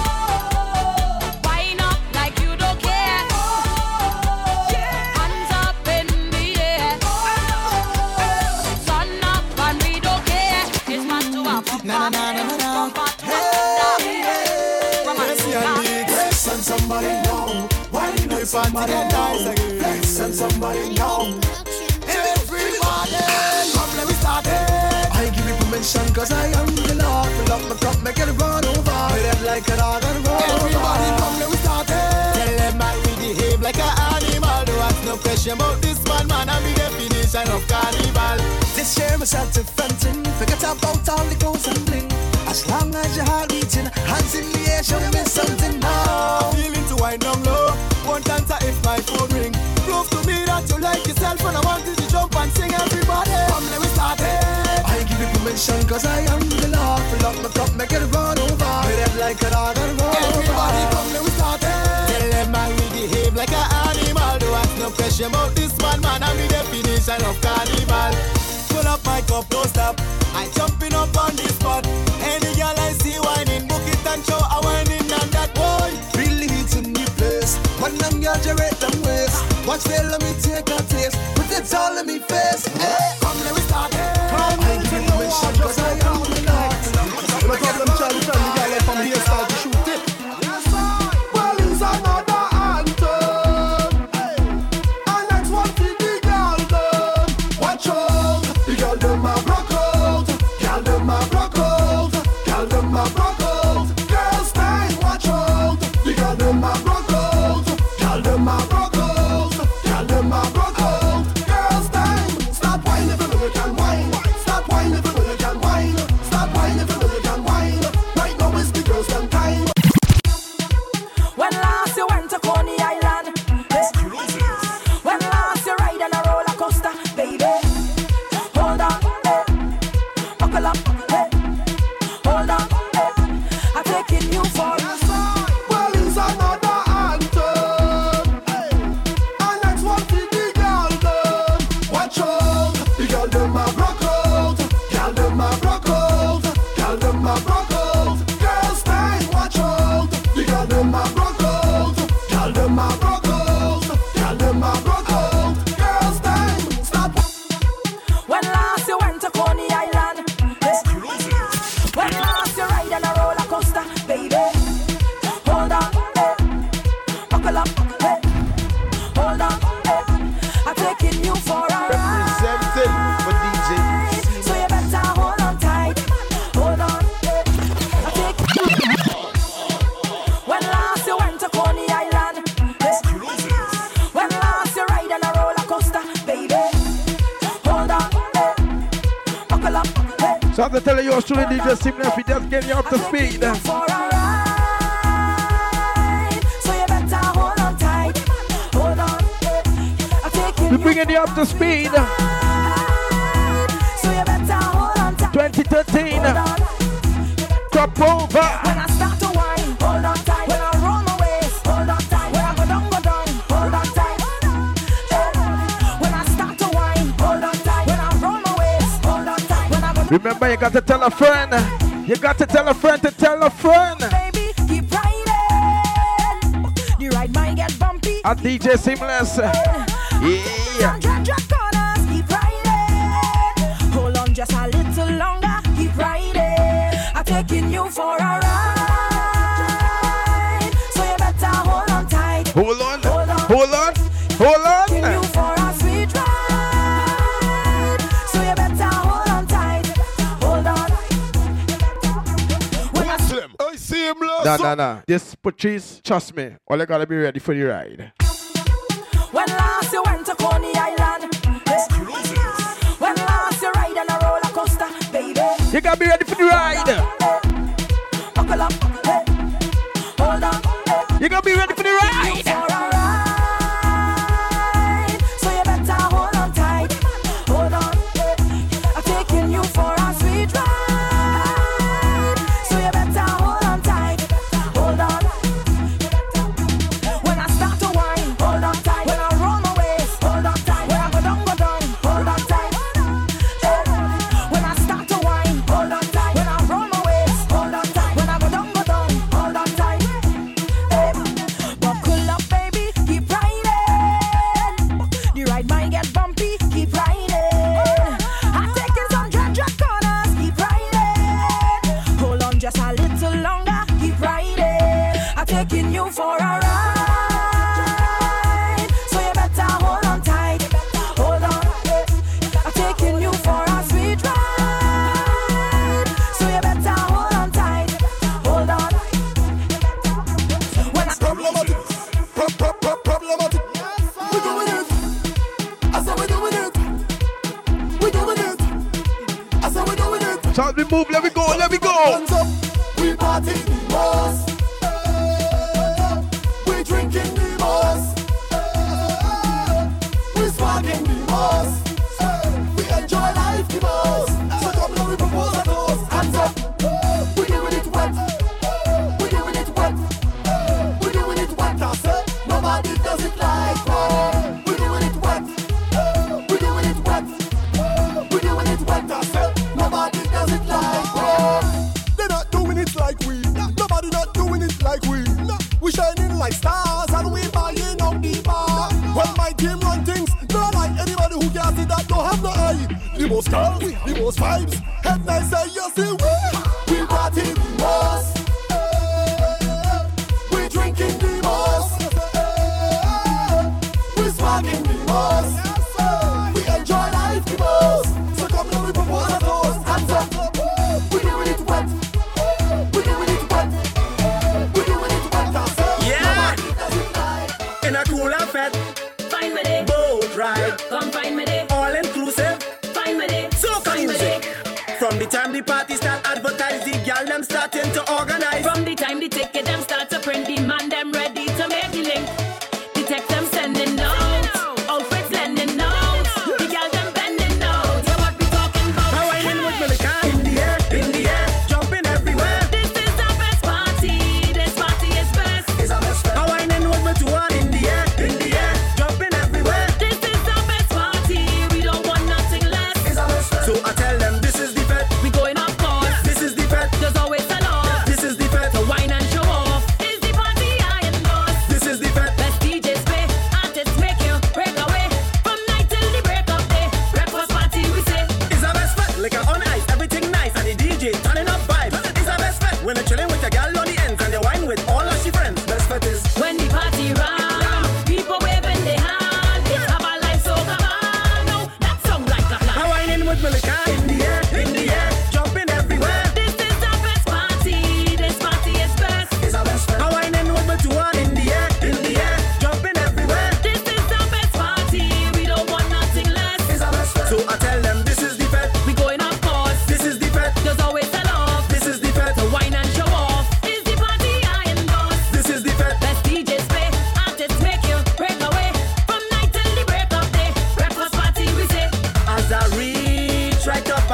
Wind up like you don't care. Hands up in the air. Sun up and we don't care. It's man to a bumper, Na, na, na, na, na. bumper to a fender. Rum and soca. Flex and somebody know. Wine up somebody know. Flex and somebody know. Everybody, come let me start it. I give you permission cause I am the Lord. Fill up my cup, make it run over. Head like a dog and roll. Everybody come let me start it. Tell them I will behave like an animal. Don't ask no question about this man, man, I'm the definition. definition of carnival. This year me start to frontin', forget about all the clothes and bling. As long as your heart reaching, hands in the air, show me something now. I'm feeling to wind down low, one dancer if my phone ring. Prove to me that you like yourself and I want you to jump and sing everybody. Come let me start it. I give you permission cause I am the Lord. Fill up my cup, make it run over. Hit it like a dog and roll. Everybody come let me start it. Tell them I will behave like an animal. Don't ask no question about this man, man. I'm the definition of carnival. Pull up my cup, don't stop. I jumping up on the spot. Any girl I see whining, book it and show I whining on that boy. Really hitting the place. When them girls gyrate them waist. Watch they let me take a taste. Put it all in me face. Hey, come let me start it. Come I give you permission cause I am the Lord. No problem, Charlie, tell the girl from here start to shoot it. Well, it's another anthem. And that's what the girl done. Watch out, the girl them a rock out. Girl them a rock out. Girl them a rock out. Girls time, watch out. The girl them a rock out. Girl them a rock out. Girl them a rock out. Girls time, stop whining if you can whine. Stop whining if you can whine. Stop whining if you can whine. Right now is the girls them time. When last you went to Coney Island, eh? When last you ride on a roller coaster, baby. Hold on, eh? Buckle up, eh? Hold on, eh? I'm taking you for a Well, it's another anthem. And that's what the girl done. Watch out, the girl them a rock out. Girl them a rock out. Girl them a rock out. Girls time, watch out. The girl them a rock out. Girl them a rock out. Girl them a rock out. Girls time, stop. When last you went to Coney Island, eh? When last you ride on a roller coaster, baby. Hold on, eh? Buckle up, eh? Hold on, eh? I'm taking you for a Representing for D J. ride. So you better hold on tight. Hold on, eh? I'm taking. When last you went to Coney Island, eh? When last you ride on a roller coaster, baby. Hold on, eh? Buckle up, eh? So I'm telling you, truly D J Seamless, we just get you up to speed. For a ride, so you better hold on tight. Hold on, eh? I'm taking We you bringing you up to speed. ride, so you better hold on tight. twenty thirteen, Hold on. crop over. When I start to whine, hold on tight. When I roll my waist, hold on tight. When I go down, go down, hold on tight. Eh. When I start to whine, hold on tight. When I roll my waist, hold on tight. When I go Remember, you got to tell a friend. You got to tell a friend to tell a friend. baby, keep riding. The ride might get bumpy. At D J Seamless. Yeah. Drag, drag corners, keep riding. Hold on just a little longer, keep riding. I'm taking you for a ride. So you better hold on tight. Hold on. Hold on. Hold on. Hold Taking you on. for a sweet ride. So you better hold on tight. Hold on. When I Him. I see him last. Nah, nah, nah. This Patrice, trust me. All you gotta be ready for the ride. When last you went to Coney Island, eh? When last you ride on a roller coaster, baby. You gotta be ready for the ride. Eh? Buckle up, eh? Hold on, eh? You gotta be ready for the ride. For a ride, so you better hold on tight. Hold on, eh? I'm taking you for a sweet ride, so you better hold on tight. Hold on. When I start to whine, hold on tight. When I roll my waist, hold on tight. When I go down, go down, hold on tight. Eh. When I start to whine, hold on tight. When I roll my waist, hold on tight. When I go down, go down, hold on tight. Eh. So as we move, let me go, let me go. Hands up, we party the most. We drinking the most. We swagging the most. We enjoy life the most. So come now we propose a toast. Hands up, we doing it wet. We doing it wet. We doing it wet. I said nobody does it like us. We doing it wet. We doing it wet. We doing it wet. I said nobody does it like us. They're not doing it like we. Nobody not doing it like we. We shining like stars and we buying out the bar. When my team run things, not like anybody who can't see that don't have no eye. The most girls, the most vibes. Head nice say you see we. We party the most. We drinking the most. We swagging the most. We enjoy life the most. So come now we propose a toast. Hands up. We doing it wet. We doing it wet. We doing it wet. I said Yeah. nobody does it like. In a cooler fed, Fine with it. boat ride, Come fine with it. all inclusive, Fine with it. so Fine with music. it. From the time the party start advertise, the gal them starting to organize. From the time the ticket them start to print, the man them ready to make the link. The text them sending notes, outfits lending notes. The girl them bending notes. Yeah, what we talking about? How I in with Malika in the air, in the air, jumping everywhere. This is the best party. This party is best. How I in with my tour in the air, in the air, jumping everywhere. This is the best party. We don't want nothing less. So I tell them this is the bet, We going off course. this is the bet, There's always a law. this is the bet, To wine and show off. Is the party I endorse. this is the bet. Best D Js play, artists make you break away. From night till the break of day. Breakfast party we say. It's our best bet, liquor on ice, everything nice, and the D J turning up vibes. It's our best bet when you're chilling with your gal on the ends and you wine with all of she friends. Best bet is When the party round, people waving their hand. It's have a life so come on. No, that sound like a plan. how I in with Malika in the air, in the air, jumping everywhere. This is the best party. This party is best. How I in with my tour in the air, in the air, jumping everywhere. This is the best party. We don't want nothing less. So I tell them this is the bet, We going off course. this is the bet, There's always a law. this is the bet, To wine and show off. Is the party I endorse. this is the bet. Best D Js play, artists make you break away. From night till the break of day. Breakfast party we say. As I reach right up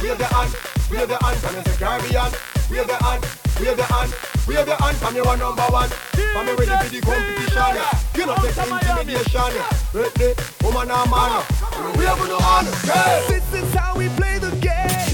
wave the hand, wave the hand from the Caribbean. Wave the hand, wave the hand, wave the hand from you one number one. From me ready for the competition. You know take intimidation. Ready, woman and man. We have no honor. This is how we play the game.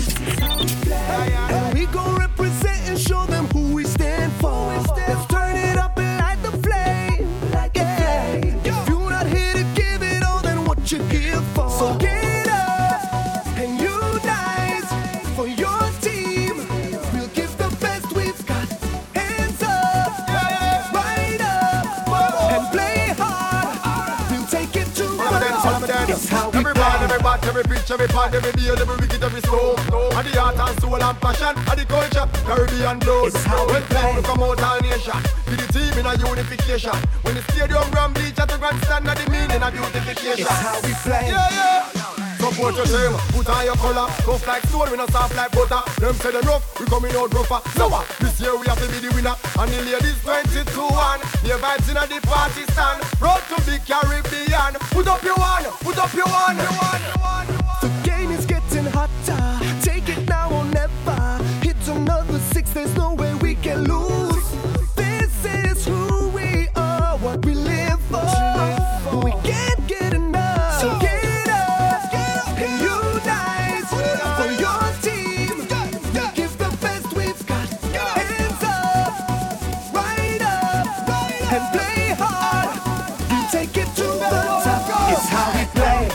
And we gon' represent and show them who we stand for. Let's turn it up and light the flame. Yeah. If you're not here to give it all, then what you here for? So get up and unite for your team. We'll give the best we've got. Hands up, right up, and play hard. We'll take it to the top. It's how we Every band, every bat, every pitch, every pond, every beat, every wicked, every slow. And the heart and soul and passion, and the culture, Caribbean blood. When people come out all nation, with the team in a unification. When the stadium grand bleach at the grandstand, and the meaning of beautification. It's how we play. Yeah, yeah. Support your team, put on your color. Tough like stone, we not soft like butter. Them say them rough, we coming out rougher. So what? This year we have to be the winner. And the ladies twenty-two one. The vibes in the party stand. Road to the Caribbean. Put up your one, put up your one. Your one, your one, your one. The game is getting hotter. Take it now or never. Hit another six, there's no way we can lose. This is who we are, what we live for. We can't get enough. So get up and unite for your team. We'll give the best we've got. Hands up, right up, and play hard. You take it to the top. It's how we play.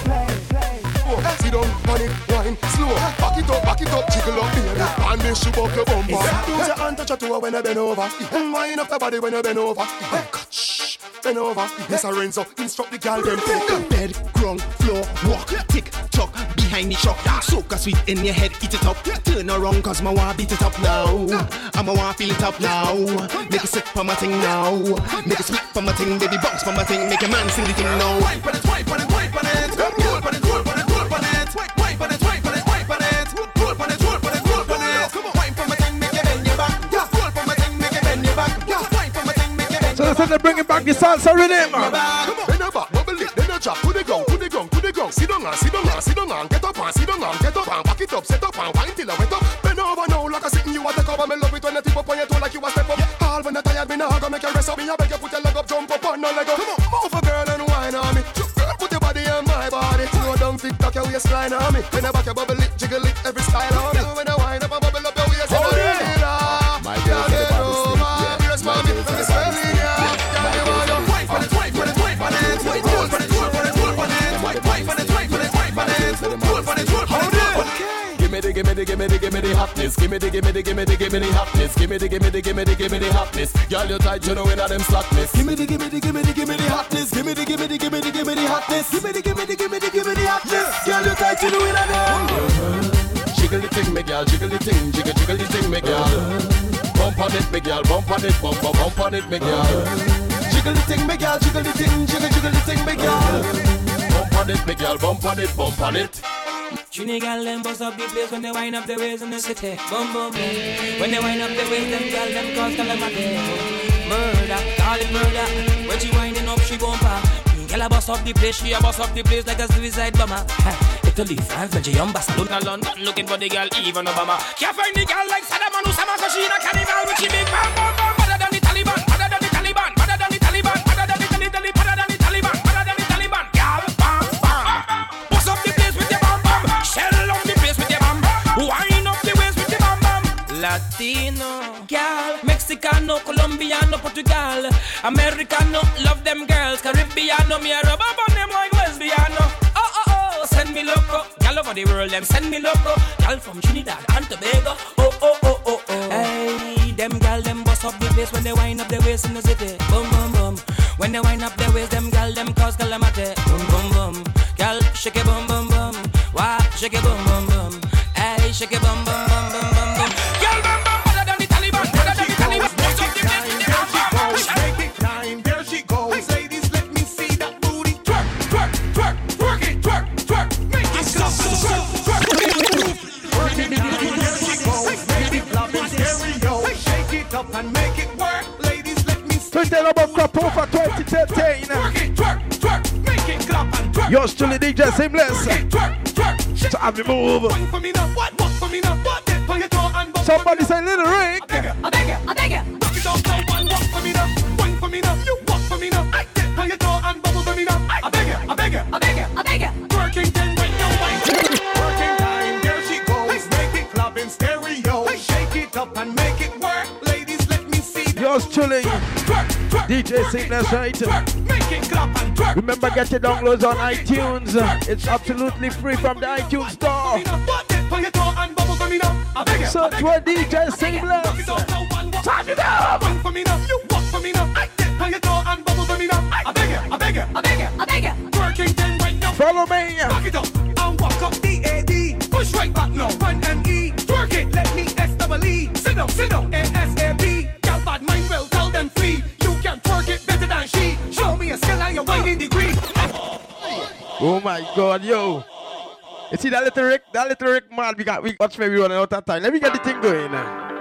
Sit down, money, wine, slow. Back it up, back it up, jiggle up, baby. And then shoot up your bumper. Use your hand, touch your toe when you bend over. And wind up your body when you bend over. Shh, bend over. Yes, I Renzo, instruct the girl, them take. Bed, ground, floor, walk, tick, tock, behind the truck. Soak a sweet in your head, eat it up. Turn around cause my want beat it up now. I'ma want feel it up now. Make it sit for my thing now. Make it sweet for my thing, baby bounce for my thing. Make a man sing the thing now. Wipe on it, wipe on it, wipe on it. Roll on it, roll on it, roll on it. Wipe on it, wipe on it, wipe on it. Roll on it, roll on it, roll on it. Come on, wipe for my thing, make it bend your back. Roll for my thing, make it bend your back. Wipe for my thing, make it bend your back. So they're bringing back the salsa rhythm. Come on, bend your back, bubble it, then you drop to the ground, to the ground, to the ground. Sit down, sit down, sit down, get up and sit down, get up and back it up, set up and wine till I wet up. Bend over now like a sitting you at the cover. Me love it when you tip up on your toe like you a step up. All when you tired, me nah go make you rest up. Me a beg you put your leg up, jump up and no leg up. Come on, move a girl and wine on me. Girl, put your body on my body. Slow down, tick tock your waistline on me. When you back your bubble it, jiggle it, every style on me. When you wine up and bubble up your waist, you know it. My girl, get over. Yes, mommy, let me spell it. Yeah, you wanna wipe on it, wipe on it, wipe on it, wipe on it, wipe on it, wipe on it, wipe on it, wipe on it, wipe on it, wipe on it, wipe on it. Give me the, give me the, give me the, give me the hotness. Give me the, give me the, give me the, give me the hotness. Give me the, give me the, give me the, give me the hotness. Girl, you tight, you know when I them slackness. Give me the, give me the, give me the, give me the hotness. Give me the, give me the, give me the, give me the hotness. Give me the, give me the, give me the, give me the hotness. Girl, you tight, you know when I them. Jiggle the thing, me girl, jiggle the thing, jiggle, jiggle the thing, me girl. Bump on it, me girl, bump on it, bump, bump, bump on it, me girl. Jiggle the thing, me girl, jiggle the thing, jiggle, jiggle the thing, me girl. Bump on it, me girl, bump on it, bump on it. Trini gal them bust up the place when they wind up the ways in the city. Boom boom boom. When they wind up the ways, them gal them cause calamity. Murder, call it murder. When she winding up, she bumper. Girl a bust up the place, she a bust up the place like a suicide bomber. Italy, France, Belgium, Barcelona, London, looking for the girl, even Obama. Can't find the girl like Saddam Hussein, cause she in a carnival with she big bam bam bam. Better than the Taliban, better than the Taliban, better than the Taliban, better than the Taliban, better than the Taliban, better than the Taliban. Girl, bam bam. Bust up the place with your bam bam. Shell up the place with your bam bam. Wind up the waist with your bam bam. Latino, girl, Mexicano, Colombiano, Portugal, Americano, love them girls, Caribbeano, me a rub up on them like lesbiano. Oh oh oh, send me loco, girl over the world, them send me loco, girl from Trinidad and Tobago. Oh oh oh oh oh, hey, them girl them bust up the place when they wind up their waist in the city. Boom boom boom, when they wind up their waist, them girl them cause calamity. Boom boom boom, girl shake it boom boom boom, wah shake it boom boom boom, hey shake it boom boom boom boom boom boom. Girl bam bam better than the Taliban, better than the Taliban. Bust up the place with the bam bam. Make it climb, there she goes. Ladies, let me see that booty. Twerk, twerk, twerk, twerk it, twerk, twerk. Make it so, so, so, twerk. Work it down, there she goes. Make it love in stereo. Shake it up and make it work. Ladies, let me see. Twenty about crop over twenty thirteen. Twerk it, twerk, twerk. Make it clap and twerk. Yours truly, D J Seamless. So have me move. Somebody say Little Rick. I beg you, I beg you, I beg you. Knock it off now and walk for me now. Wine for me now, you walk for me now. I get on your door and bubble for me now. I beg you, I beg you, I beg you, I beg you. Working ten when you wine. Working time, there she goes. Make it clap in stereo. Shake it up and make it work. Ladies, let me see. Yours truly, D J Seamless, right? Make it clap and twerk. Remember, get your downloads on iTunes. It's absolutely free from the iTunes store. On your door and bubble for me now. I beg you. Search for D J Seamless. Turn it up. Wine for me now, you walk for me now. I get on your door and bubble for me now. I beg you, I beg you, I beg you, I beg you. Working ten right now. Follow me. Back it up and walk up D A D. Push right back now. One and E. Twerk it, let me S double E. Sit down, sit down, A S A B. Gal bad mind will tell them flee. You can twerk it better than she. Show me a skill and your whining degree. Oh my God, yo. You see that little Rick, that little Rick man, we got, we watch me, we running out of time. Let me get the thing going.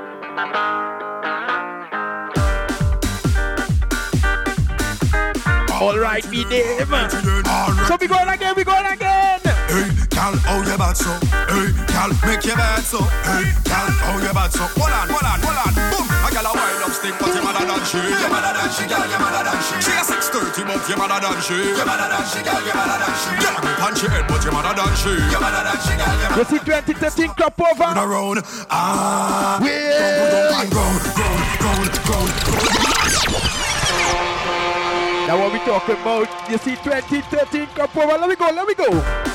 All right, me name. So we going again, we going again. Hey, gal, how you bad so? Hey, gal, make your bad so. Hey, gal, how you bad so? Hold on, hold on, hold on. Boom, I got a wild up stick, but you madder than she. You madder than she, gal, you madder than she. She a six thirty, but you madder than she. You madder than she, gal, you madder than she. You go punch your head, but you madder than she. You madder than she, gal, you madder. You see twenty thirteen crop over. Turn around, ah, yeah. Ground, ground, ground, ground, ground. Now what we talking about? You see twenty thirteen crop over. Let me go, let me go.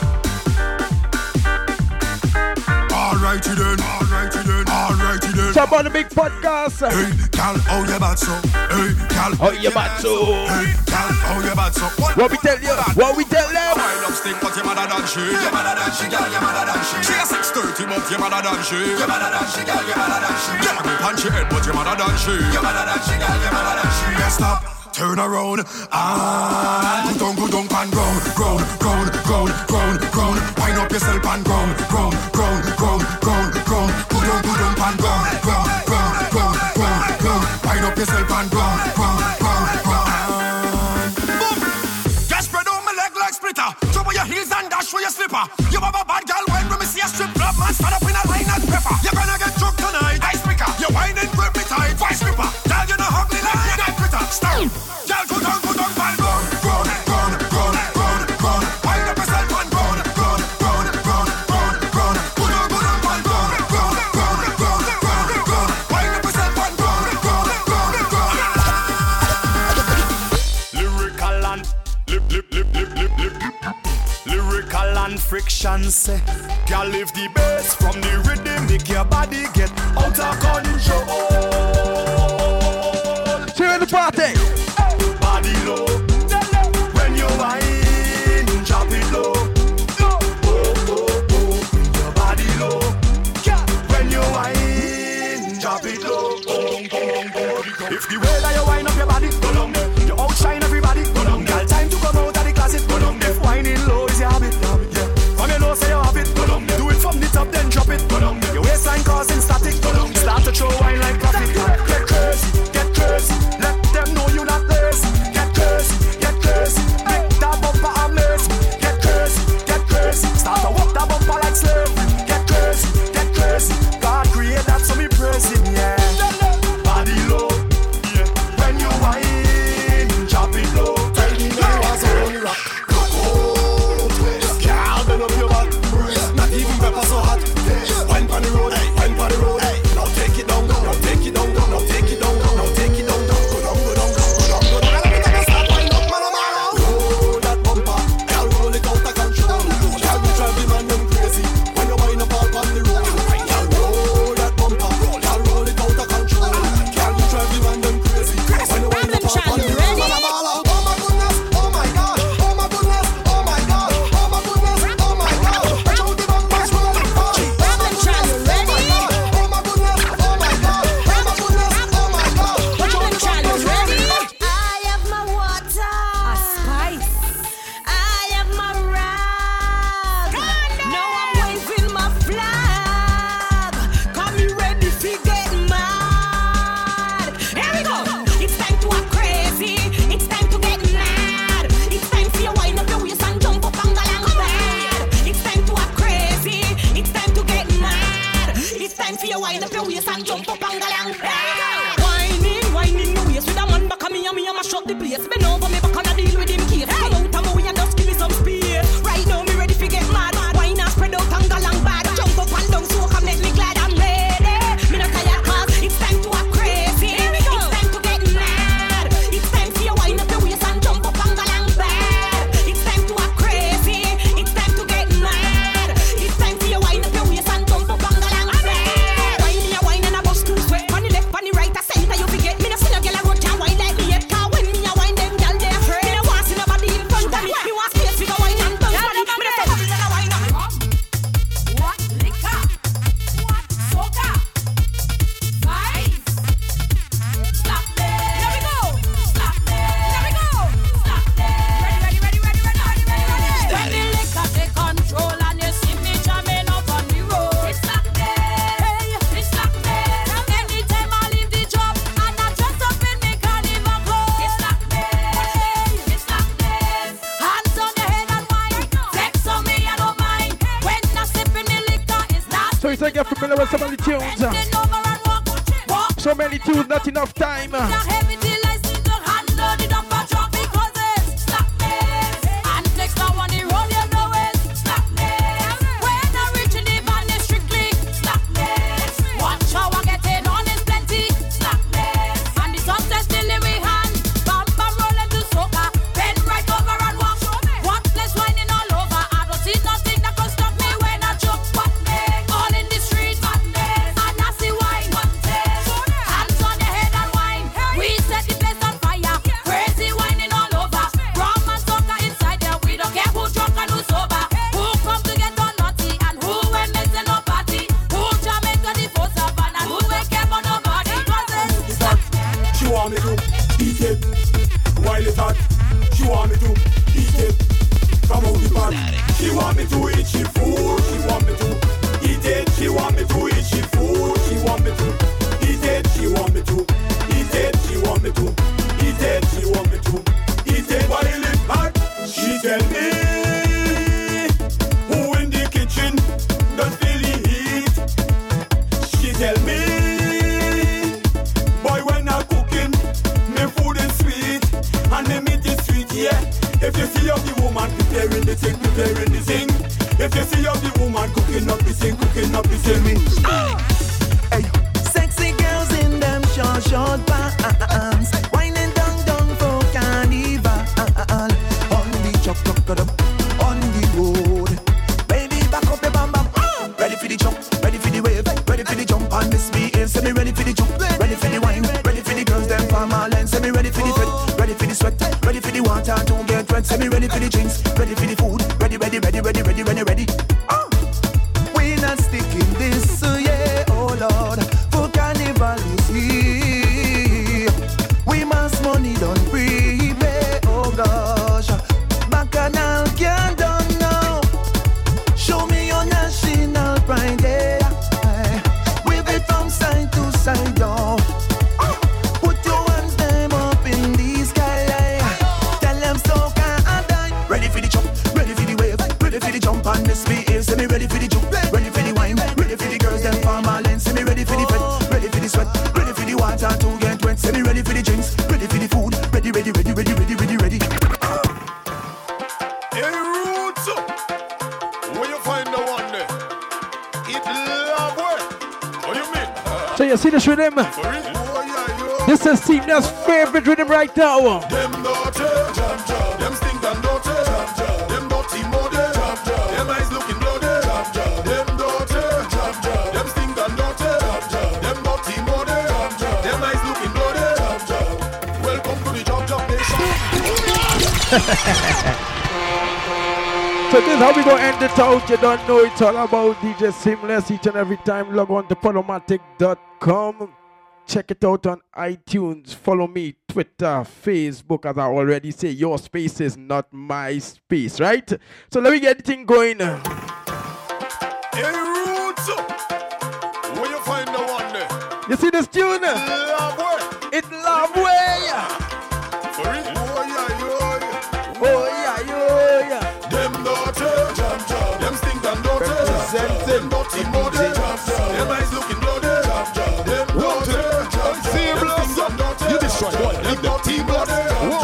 Alrighty then, alrighty then, alrighty then. Jump on the big podcast. Hey, gal, how you bad so? Hey, gal, how you bad so? Hey, gal, how you bad so? What, what we tell you? What we tell them? Wild up stick, but you madder than she. You madder than she, gal, you madder than she. She a six thirty, but you madder than she. You madder than she, gal, you madder than she. You go punch your head, but you madder than she. You madder than she, gal, you madder than she. Yeah, stop. Turn around, ah, go down, go down, pan ground, ground, ground, ground, ground, ground. Wind up yourself, pan ground, ground, ground, ground, ground, ground. Go down, go down, pan ground, ground, ground, ground, ground, ground. Wind up yourself, pan ground, ground, ground, ground. Boom! Just spread out my leg like splitter. Jump on your heels and dash for your slipper. You have a bad girl when we see a strip club man stand up in a line and pepper. You're gonna get drunk tonight, ice picker. You're whining, grip me tight, vice gripper. Girl, you know ugly like you got critter. Stop. Girl, go down, go down, pan ground, ground, ground, ground, ground, ground. Wind up yourself, pan ground, ground, ground, ground, ground, ground. Go down, go down, pan ground, ground, ground, ground, ground, ground. Wind up yourself, pan ground, ground, ground, ground. Lyrical and lip, lip, lip, lip, lip, lip. Lyrical and friction say, girl, lift the bass from the rhythm, make your body get out of control. Cheer the party. Body low, when you whine, drop it low. Oh, oh, oh, your body low. When you whine, drop it low. If the way that you wind up your body, go down there. You outshine everybody, go down there. Girl, time to come out of the closet, go down there. If whining low is your habit, yeah. From your low, say you have it, go down there. Do it from the top, then drop it, go down there. Your waistline causing static, go down there. Start to throw wine like profit, get crazy, get crazy. Let them know you not lazy. Get crazy, get crazy. Make that bumper amazing. Get crazy, get crazy. Start to walk that bumper like slavery. Get crazy, get crazy. God create that, so me praise him, yeah. Body low, yeah. up the place. Bend over me back and I deal with him case. Hey. Come out of my way and just give me some space. Right now me ready to get mad. Why not spread out and go long bad? Jump up and down so I can make me glad I'm ready. Me not tired cause it's time to act crazy. It's time to get mad. It's time for you wind up your waist and jump up and go long bad. It's time to act crazy. It's time to get mad. It's time for you wind up your waist and jump up and go long bad. Wine me a wine and a bust two sweat. On the left, on the right, a center you forget. Me no see no girl a road can wine like me yet. Cause when me a wine, them girl they afraid. Me no want see nobody in front of me. Me want space for the wine and dance for me. Me no stop bubble and a wine up. What liquor? What soca? Vibes. Stop there. Here we go. Stop there. Here we go. Stop there. Ready, ready, ready, ready, ready, ready, ready, ready. When the liquor take control and you see me jamming out on the road. It's locked there. Hey, it's locked there. Anytime I leave the job and I dress up in me carnival clothes. It's locked there. Hey, it's locked there. Hands on your head and wine. Flex on me, I don't mind. When I sip in the liquor, it's not So you say get familiar with some of the tunes. bending over and walk. Walk. So many tunes, not enough time. The heavy till I see the hand loaded up a truck because it's slackness. And next now on the road you know it's slackness. When I reach in the van it's strictly slackness. Watch how I get in on is plenty slackness. And the sunset still in we hand. Bam bam rolling to soca. Bend right over and walk. What less whining all over. I don't see nothing that can stop me when I jump. What all in the street. And I see wine. Hands on the head and wine. We set the place on fire. Crazy whining all over. Rum and soca inside there. We don't care who drunk and who sober. Who come to get on naughty and who ain't missing no party. Who jam into the four seven and who ain't care for nobody. Cause it's She want me to eat it while it's hot. She want me to eat it from out the pot. She want me to eat she food. She want me to eat it. She want me to eat she food. She want me to eat it. She want me to eat it. She want me to eat it. She want me to eat it while it's hot. She tell me who in the kitchen does feel the heat. She tell me boy when I'm cooking, me food is sweet and me meat is sweet, yeah. If you see how the woman preparing the thing, preparing the thing. If you see how the woman cooking up the thing, cooking up the thing. Hey, sexy girls in them short, short pants, whining down, down for carnival. On the chop, chop, cut up, on the road. Baby, back up your bam bam. Ready for the jump, ready for the wave, ready for the jump on this beat. Say me ready for the jump, ready for the wine, ready for the girls them from all ends. Say me ready for the sweat, ready for the sweat, ready for the water to get wet. Say me ready for the drinks, ready for the food, ready, ready, ready, ready, ready, ready, ready. Uh. We not sticking this, uh, yeah, oh Lord. For carnival is here. We must money don't prepare, oh gosh. Bacchanal can't done now. Show me your national pride, yeah. Wave it from side to side, yo. Put your hands them up in the sky. Tell them so can't die. Ready for the jump, ready for the wave, ready for the jump on the speed. Say me ready for the jump, ready for the wine, ready for the girls them from all ends. Say me ready for the fed, ready for the sweat, ready for the water to get wet. Say me ready for the drinks, ready for the food, ready, ready, ready, ready, ready, ready, ready. Hey Roots, where you find the one there? It love work. What you mean? So you see this rhythm? For real? Oh yeah, yo. This is Tina's favorite rhythm right now. Them daughter, jump, jump. Them stink and daughter, jump, jump. Them dirty mother, jump, jump. Them eyes looking bloody, jump, jump. Them daughter, jump, jump. Them stink and daughter, jump, jump. Them dirty mother, jump, jump. Them eyes looking bloody, jump, jump. Welcome to the Jump Jump Nation. So this is how we gonna end it out. You don't know it's all about D J Seamless each and every time. Log on to podomatic dot com. Check it out on iTunes. Follow me, Twitter, Facebook. As I already say, your space is not my space, right? So let me get the thing going. Hey Roots, where you find the one there? You see this tune? Love work. It love way. For real? Oh yeah, yo, yeah. Oh yeah, yo, yeah. Them daughter, jump, jump. Them stink and daughter, jump, jump. Them dirty mother, jump, jump. Them eyes looking bloody, jump, jump. Them daughter, jump, jump. Them stink and daughter, You destroy what? Leave them team blood.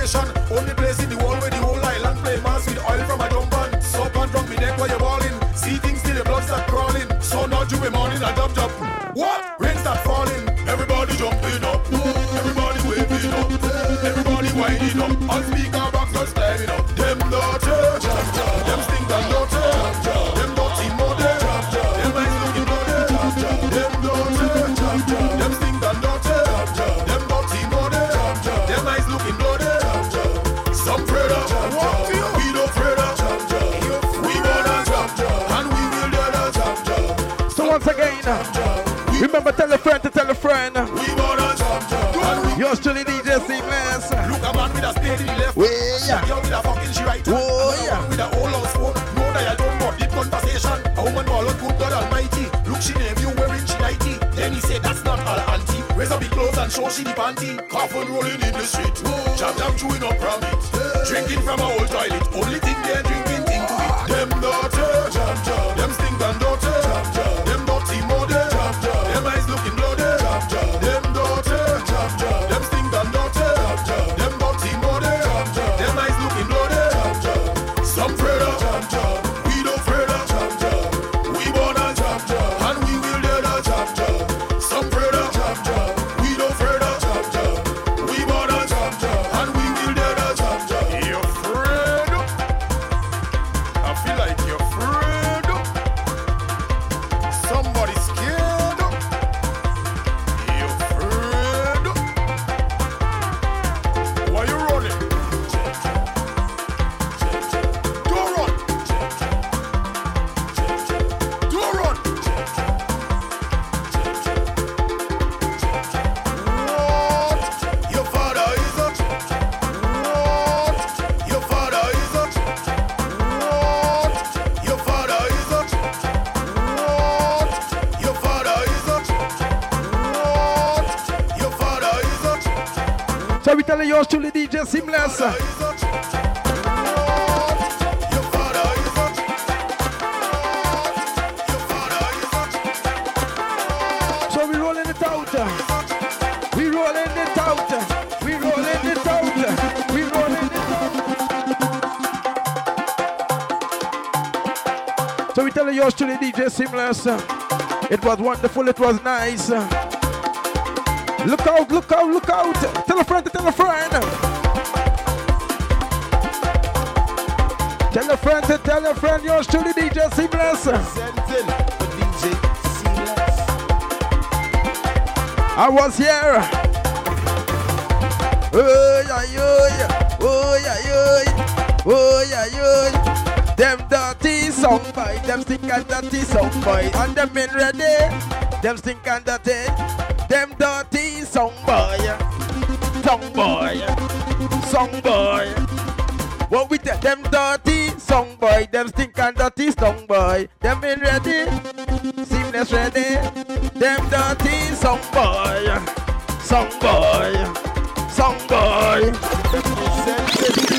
station. Only place in the world where the whole island play mass with oil from a dump pan. Soap and drunk me neck while you're balling. See things till the blood start crawling. So now you be morning and jump jump. What? Rain start falling. Everybody jumping up. Everybody waving up. Everybody winding up. On speaker box just standing up. Them dirty. Them stink and dirty. Them dirty muddy. Them eyes looking bloody. Them dirty. Them stink and dirty. Them dirty muddy. Them eyes looking bloody. Some predator. We don't predator. We wanna jump and we will do that. So once again, remember, tell a friend to tell a friend. We wanna jump and we Yours truly, D J Seamless. look a man with a spade in the left. Way, yeah. Girl with a fucking she right. Oh, And a yeah. man with a whole house phone. No that I don't want deep conversation. A woman who look good, God Almighty. Look, she name you wearing she nighty. Then he said that's not all auntie. Raise up the clothes and show she the panty. Coffin rolling in the street. Jam jam chewing up from it. Drinking from a old toilet. Only thing they're drinking thing to it. Them dirty. Them stink and dirty. Them dirty muddy. Them eyes looking bloody. Them dirty. Them stink and dirty. Them dirty muddy. Them eyes looking bloody. Some predator. We don't predator. We born a jump and we will dead a jump. Some predator. We don't predator. We born a jump and we will dead a jump. You're afraid? I feel like you're afraid. Somebody scared. You're afraid. Why you running? Don't run. Don't run. What? Your father is a. What? Your father is a. What? Your father is a. What? Your father is a. What? Your father is a. So we tell yours truly, D J Seamless. So we rolling it out. We rolling it out. We rolling it out. We rolling it out. So we tell yours truly, D J Seamless. It was wonderful. It was nice. Look out, look out, look out. Tell a friend to tell a friend. Tell a friend to tell a friend. Yours truly, D J Seamless. I was here. Oh yeah, yeah, oh yeah, yeah, oh yeah, yeah. Them dirty song boy, them stink and dirty song boy, and them men ready. Them stink and dirty, them dirty song boy, song boy, song boy. What we tell them dirty song boy, them stink and dirty song boy, them men ready, Seamless ready. Them dirty song boy, song boy, song boy.